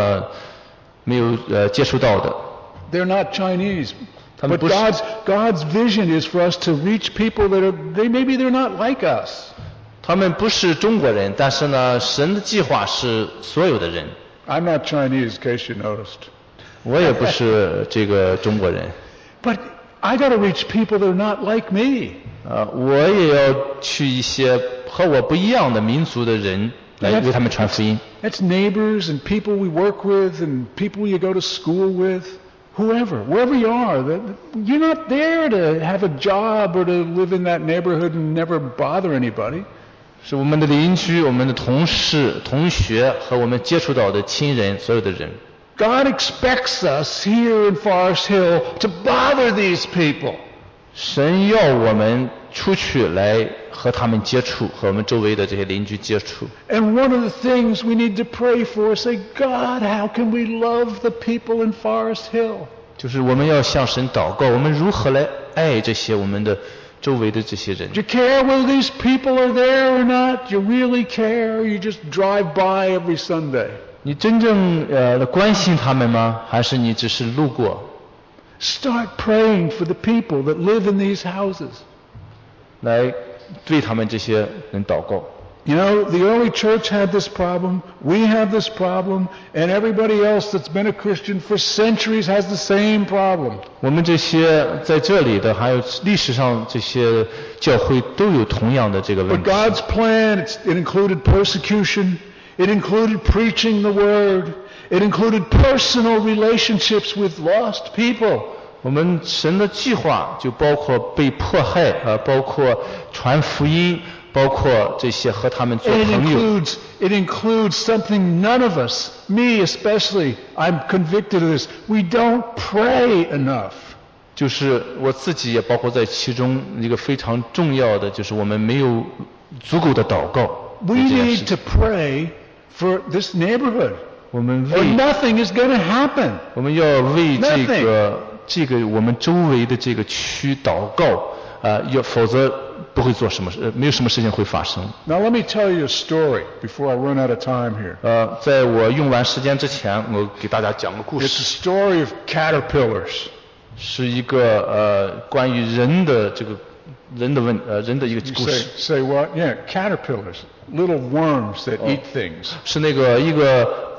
有接触到的。 They're not Chinese. 他们 But 不是 God's vision is for us to reach people that maybe they're not like us. 他们不是中国人，但是呢，神的计划是所有的人。 I'm not Chinese, in case you noticed. 我也不是这个中国人。 But I got to reach people that are not like me. 我也要去一些和我不一样的民族的人，来为他们传福音。 That's neighbors and people we work with and people you go to school with. Whoever, wherever you are, you're not there to have a job or to live in that neighborhood and never bother anybody. 是我们的邻居、我们的同事、同学和我们接触到的亲人，所有的人。 God expects us here in Forest Hill to bother these people. 神要我们出去来和他们接触，和我们周围的这些邻居接触。 And one of the things we need to pray for is say, God, how can we love the people in Forest Hill? 就是我们要向神祷告，我们如何来爱这些我们的周围的这些人。 Do you care whether these people are there or not? Do you really care? Or you just drive by every Sunday? 你真正关心他们吗？还是你只是路过？ Start praying for the people that live in these houses. 来对他们这些人祷告。 You know, the early church had this problem, we have this problem, and everybody else that's been a Christian for centuries has the same problem. 我们这些在这里的，还有历史上这些教会都有同样的这个问 But 题。 God's plan, it included persecution, it included preaching the word, it included personal relationships with lost people. 我们神的计划就包括被迫害包括传福音，包括这些和他们做 And 朋友。 it includes something none of us, me especially, I'm convicted of this. We don't pray enough. 就是我自己也包括在其中，一个非常重要的就是我们没有足够的祷告。 We 这件 need 事 to 情 pray for this neighborhood, 我们 or 为 nothing is going to happen. 我们要为这个我们周围的这个区祷告否则不会做什么事，没有什么事情会发生。 Now let me tell you a story before I run out of time here. 在我用完时间之前，我给大家讲个故 It's a 事， story of caterpillars. 是一个关于人的这个人的一个 You 故事。 say what? Yeah, caterpillars, little worms that eat things. 是那个一个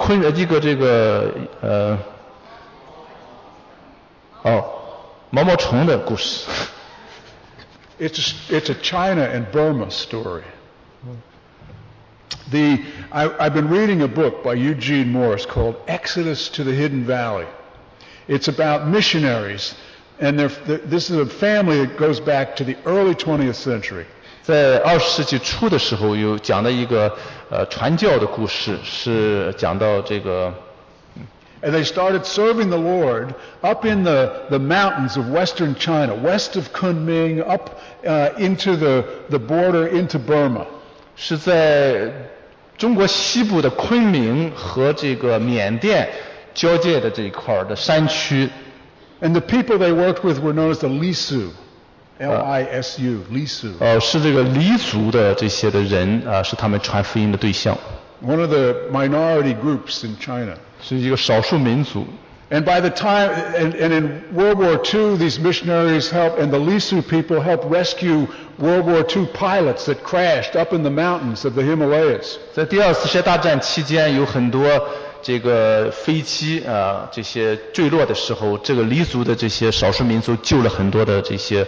毛毛虫的故事。 It's a China and Burma story. I've been reading a book by Eugene Morris called Exodus to the Hidden Valley. It's about missionaries, and this is a family that goes back to the early 20th century. 在20世纪初的时候，有讲的一个传教的故事，是讲到这个。 And they started serving the Lord up in the mountains of western China, west of Kunming, up into the border into Burma. 是在中国西部的昆明和这个缅甸交界的这一块的山区。 And the people they worked with were known as the Lisu, L-I-S-U, Lisu. 是这个黎族的这些的人是他们传福音的对象。 One of the minority groups in China. 是一个少数民族。 And by the time, and in World War II, these missionaries helped, and the Lisu people helped rescue World War II pilots that crashed up in the mountains of the Himalayas. 在第二次世界大战期间，有很多这个飞机这些坠落的时候，这个黎族的这些少数民族救了很多的这些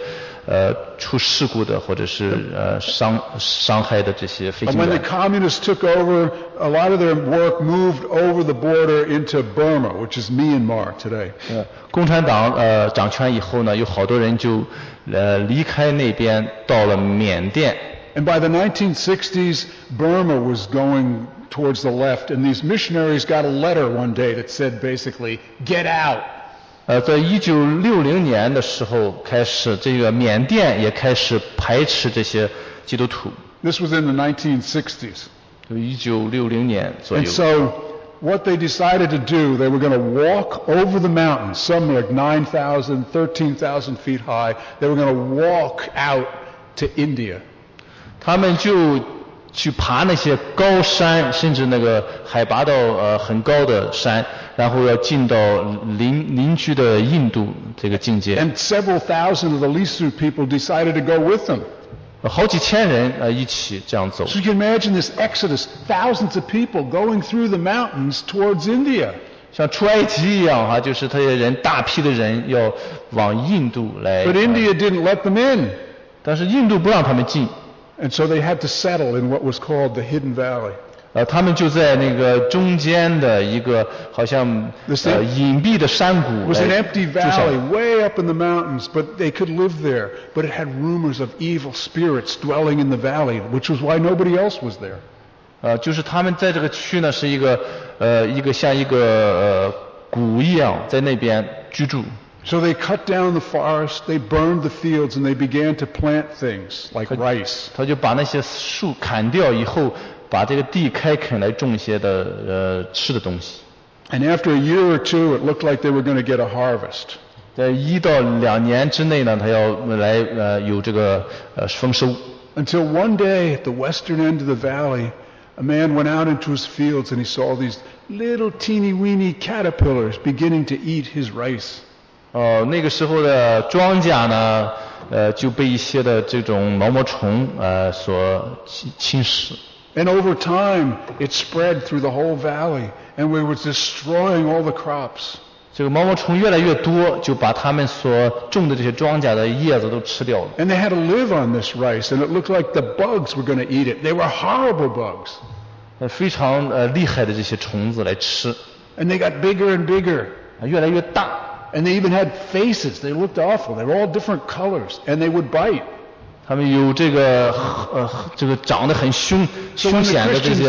出事故的或者是伤害的这些飞 And 行 when the 员。 communists took over, a lot of their work moved over the border into Burma, which is Myanmar today. 共产党掌权以后呢，有好多人就离开那边到了缅甸。 And by the 1960s, Burma was going towards the left, and these missionaries got a letter one day that said basically, get out. 在1960年的时候开始，这个缅甸也开始排斥这些基督徒。 This was in the 1960s. 就1960年左 And 右。 so what they decided to do, they were going to walk over the mountains, some like 9,000, 13,000 feet high. They were going to walk out to India. 他们就去爬那些高山，甚至那个海拔到很高的山，然后要进到邻居的印度这个境界。 And several thousand of the Lisu people decided to go with them. 好几千人一起这样走。 So you can imagine this exodus, thousands of people going through the mountains towards India. 像出埃及一样哈，就是这些人大批的人要往印度来。 But India didn't let them in. 但是印度不让他们进。 And so they had to settle in what was called the Hidden Valley. 他们就在那个中间的一个好像隐蔽的山谷。 It was an empty valley way up in the mountains, but they could live there. But it had rumors of evil spirits dwelling in the valley, which was why nobody else was there. 就是他们在这个区呢，是一个像一个谷一样，在那边居住。 So they cut down the forest, they burned the fields, and they began to plant things like rice. 他就把那些树砍掉以后，把这个地开垦来种一些的吃的东西。 And after a year or two, it looked like they were going to get a harvest. 在1到2年之内呢，他要来有这个丰收。 Until one day at the western end of the valley, a man went out into his fields and he saw these little teeny-weeny caterpillars beginning to eat his rice. 那个时候的庄稼呢，就被一些的这种毛毛虫所侵蚀。 And over time, it spread through the whole valley, and we were destroying all the crops. 这个毛毛虫越来越多，就把他们所种的这些庄稼的叶子都吃掉了。 And they had to live on this rice, and it looked like the bugs were going to eat it. They were horrible bugs. 非常厉害的这些虫子来吃。 And they got bigger and bigger. 越来越大。 And they even had faces. They looked awful. They were all different colors, and they would bite. 他们有这个长得很凶险的这些。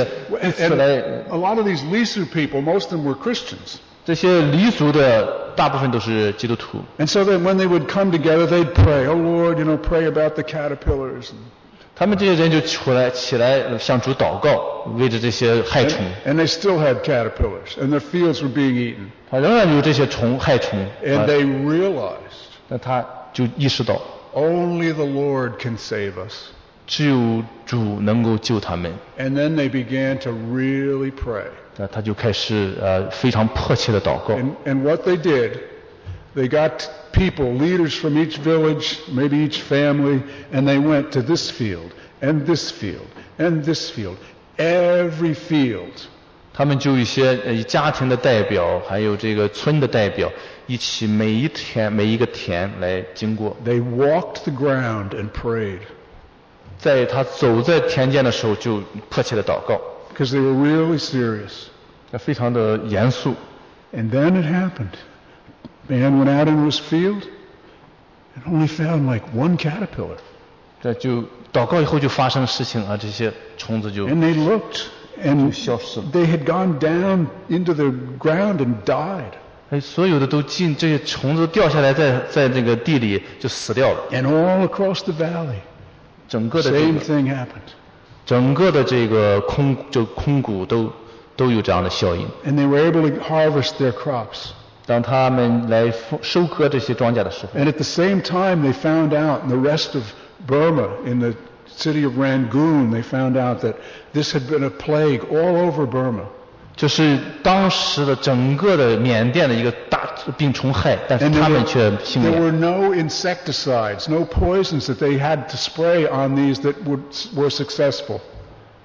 A lot of these Lisu people, most of them were Christians. 这些黎族的大部分都是基督徒。 And so that when they would come together, they'd pray, "Oh Lord, pray about the caterpillars." 他们这些人就起来向主祷告，为着这些害虫。 And they still had caterpillars, and their fields were being eaten. 他仍然有这些害虫。 And they realized, 那他就意识到 only the Lord can save us. 只有主能够救他们。 And then they began to really pray. 那他就开始非常迫切的祷告。 And what they did, they got people, leaders from each village, maybe each family, and they went to this field, and this field, and this field, every field. 他们就一些以家庭的代表，还有这个村的代表，一起每一个田来经过。 They walked the ground and prayed. 在他走在田间的时候，就迫切的祷告。 Because they were really serious. 非常的严肃。 And then it happened. Man went out into his field and only found like one caterpillar. 这就祷告以后就发生事情啊，这些虫子就 And they looked and 消失了。 they had gone down into the ground and died. 所有的都这些虫子掉下来在这个地里就死掉了。 And all across the valley, 整个的 same thing happened. 整个的这个空谷都有这样的效应。 And they were able to harvest their crops. 当他们来收割这些庄稼的时候， And at the same time, they found out in the rest of Burma, in the city of Rangoon, they found out that this had been a plague all over Burma. 就是当时的整个的缅甸的一个大病虫害，但是他们却幸 There 免。 were no insecticides, no poisons that they had to spray on these that were successful.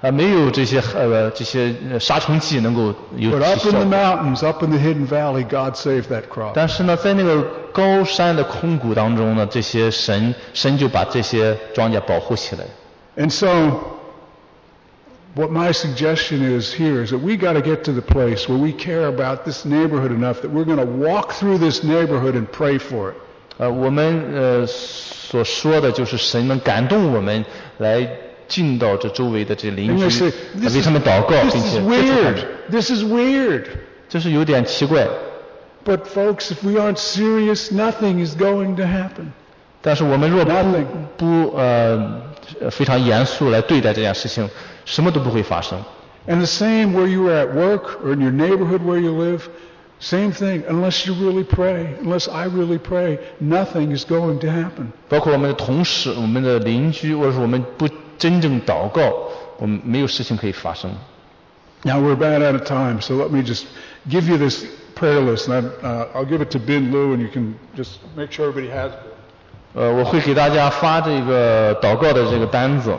没有这些杀虫剂能够有 But up 起 in 效 the 果。 mountains, up in the hidden valley, God saved that crop. 但是呢，在那个高山的空谷当中呢，这些神就把这些庄稼保护起来。 And so, what my suggestion is here is that we got to get to the place where we care about this neighborhood enough that we're going to walk through this neighborhood and pray for it. 我们所说的就是神能感动我们来进到这周围的这邻 And they 居 say,， 为他们祷告， this 并 is 且接触他们 weird. This is weird. 这是有点奇怪。 But folks, if we aren't serious, nothing is going to happen. 但是我们若 Nothing. 不非常严肃来对待这件事情，什么都不会发生。 And the same where you are at work or in your neighborhood where you live, same thing. Unless you really pray, unless I really pray, nothing is going to happen. 包括我们的同事、我们的邻居，或者是我们不真正祷告，我们没有事情可以发生。 Now we're about out of time, so let me just give you this prayer list, and I'll give it to Bin Lu, and you can just make sure everybody has it. 我会给大家发这个祷告的这个单子。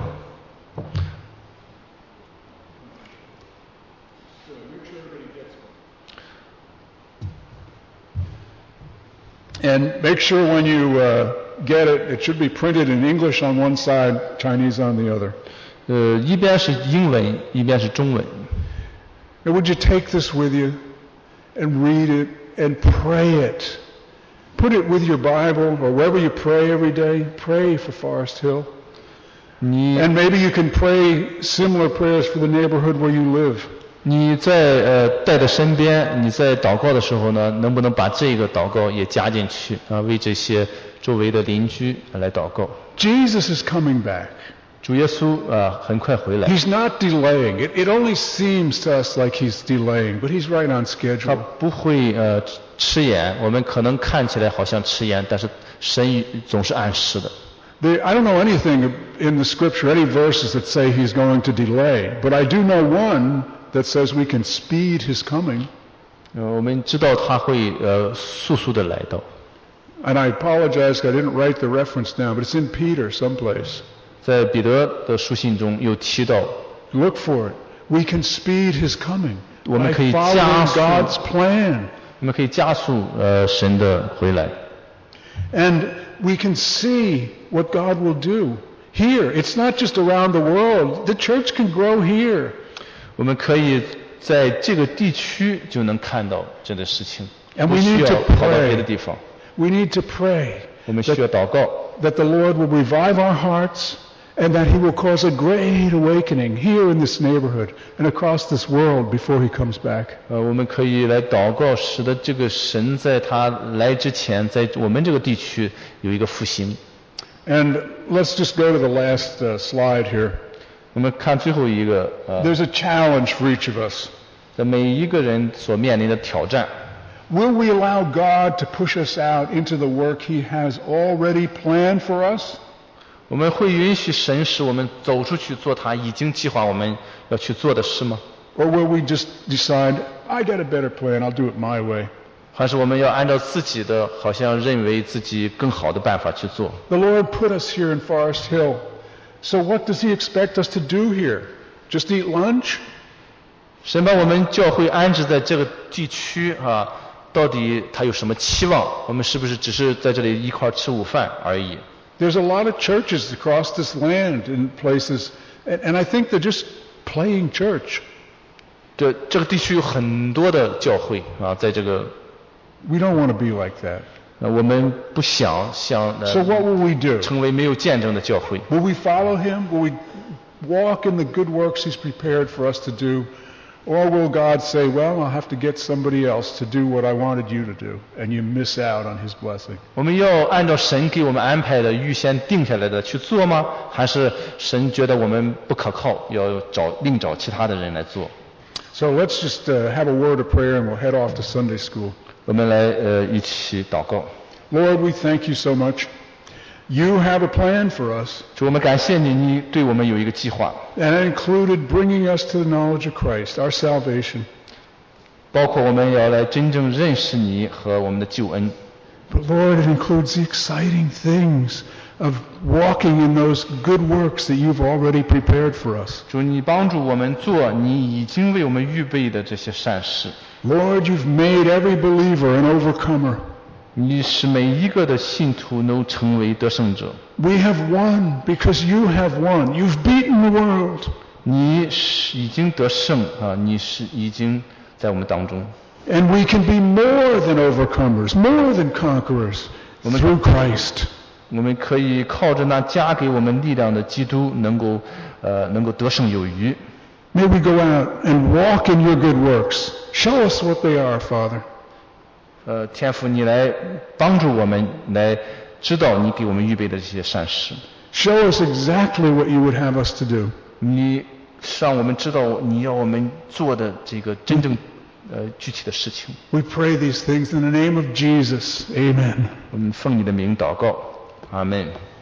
And make sure when you get it, it should be printed in English on one side, Chinese on the other. 一边是英文，一边是中文。 Now, would you take this with you and read it and pray it? Put it with your Bible or wherever you pray every day. Pray for Forest Hill. 你 And maybe you can pray similar prayers for the neighborhood where you live. 你在带在身边，你在祷告的时候呢，能不能把这个祷告也加进去啊？为这些周围的邻居来祷告。 Jesus is coming back. 主耶稣很快回来， He's not delaying. It only seems to us like he's delaying, but he's right on 他 schedule. 不会迟延。我们可能看起来好像迟延，但是神总是按时的。 I don't know anything in the scripture, any verses that say he's going to delay, but I do know one that says we can speed his coming. 我们知道他会速速的来到。 And I apologize, I didn't write the reference down, but it's in Peter someplace. 在彼得的书信中有提到， Look for it. We can speed his coming 我们 by 可以 following 加速 God's plan. 我们可以加速神的回来。 And we can see what God will do here. It's not just around the world. The church can grow here. 我们可以在这个地区就能看到这个事情， And 不 we 需 need 要 to 跑到 pray. 别的地方。 We need to pray 我们需要祷告， that the Lord will revive our hearts and that he will cause a great awakening here in this neighborhood and across this world before he comes back. 我们可以来祷告，使得这个神在他来之前，在我们这个地区有一个复兴。 And let's just go to the last slide here. 我们看最后一个， There's a challenge for each of us. 在每一个人所面临的挑战。 Will we allow God to push us out into the work he has already planned for us? 我们会允许神使我们走出去做他已经计划我们要去做的事吗？ Or will we just decide, I got a better plan, I'll do it my way? 还是我们要按照自己的好像认为自己更好的办法去做？ The Lord put us here in Forest Hill. So what does he expect us to do here? Just eat lunch? 神把我们教会安置在这个地区啊，到底他有什么期望？我们是不是只是在这里一块吃午饭而已？ There's a lot of churches across this land in places, and I think they're just playing church. 这个地区有很多的教会啊，在这个 We don't want to be like that. 我们不想像 So what will we do? 成为没有见证的教会。 Will we follow him? Will we walk in the good works he's prepared for us to do? Or will God say, well, I'll have to get somebody else to do what I wanted you to do, and you miss out on his blessing? 我们要按照神给我们安排的、预先定下来的去做吗？还是神觉得我们不可靠，要另找其他的人来做？ So let's just have a word of prayer and we'll head off to Sunday school. 我们来一起祷告。 Lord, we thank you so much. You have a plan for us, 主，我们感谢你，你对我们有一个计划， and it included bringing us to the knowledge of Christ, our salvation. 包括我们要来真正认识你和我们的救恩。 But Lord, it includes the exciting things of walking in those good works that you've already prepared for us. 主，你帮助我们做你已经为我们预备的这些善事。 Lord, you've made every believer an overcomer. 你使每一个的信徒都成为得胜者。 We have won because you have won. You've beaten the world. 你是已经得胜啊！你是已经在我们当中。 And we can be more than overcomers, more than conquerors through Christ. 我们可以靠着那加给我们力量的基督，能够得胜有余。 May we go out and walk in your good works. Show us what they are, Father. 天父，你来帮助我们，来知道你给我们预备的这些善事。 Show us exactly what you would have us to do. 你让我们知道你要我们做的这个真正具体的事情。 We pray these things in the name of Jesus. Amen. 我们奉你的名祷告，阿门。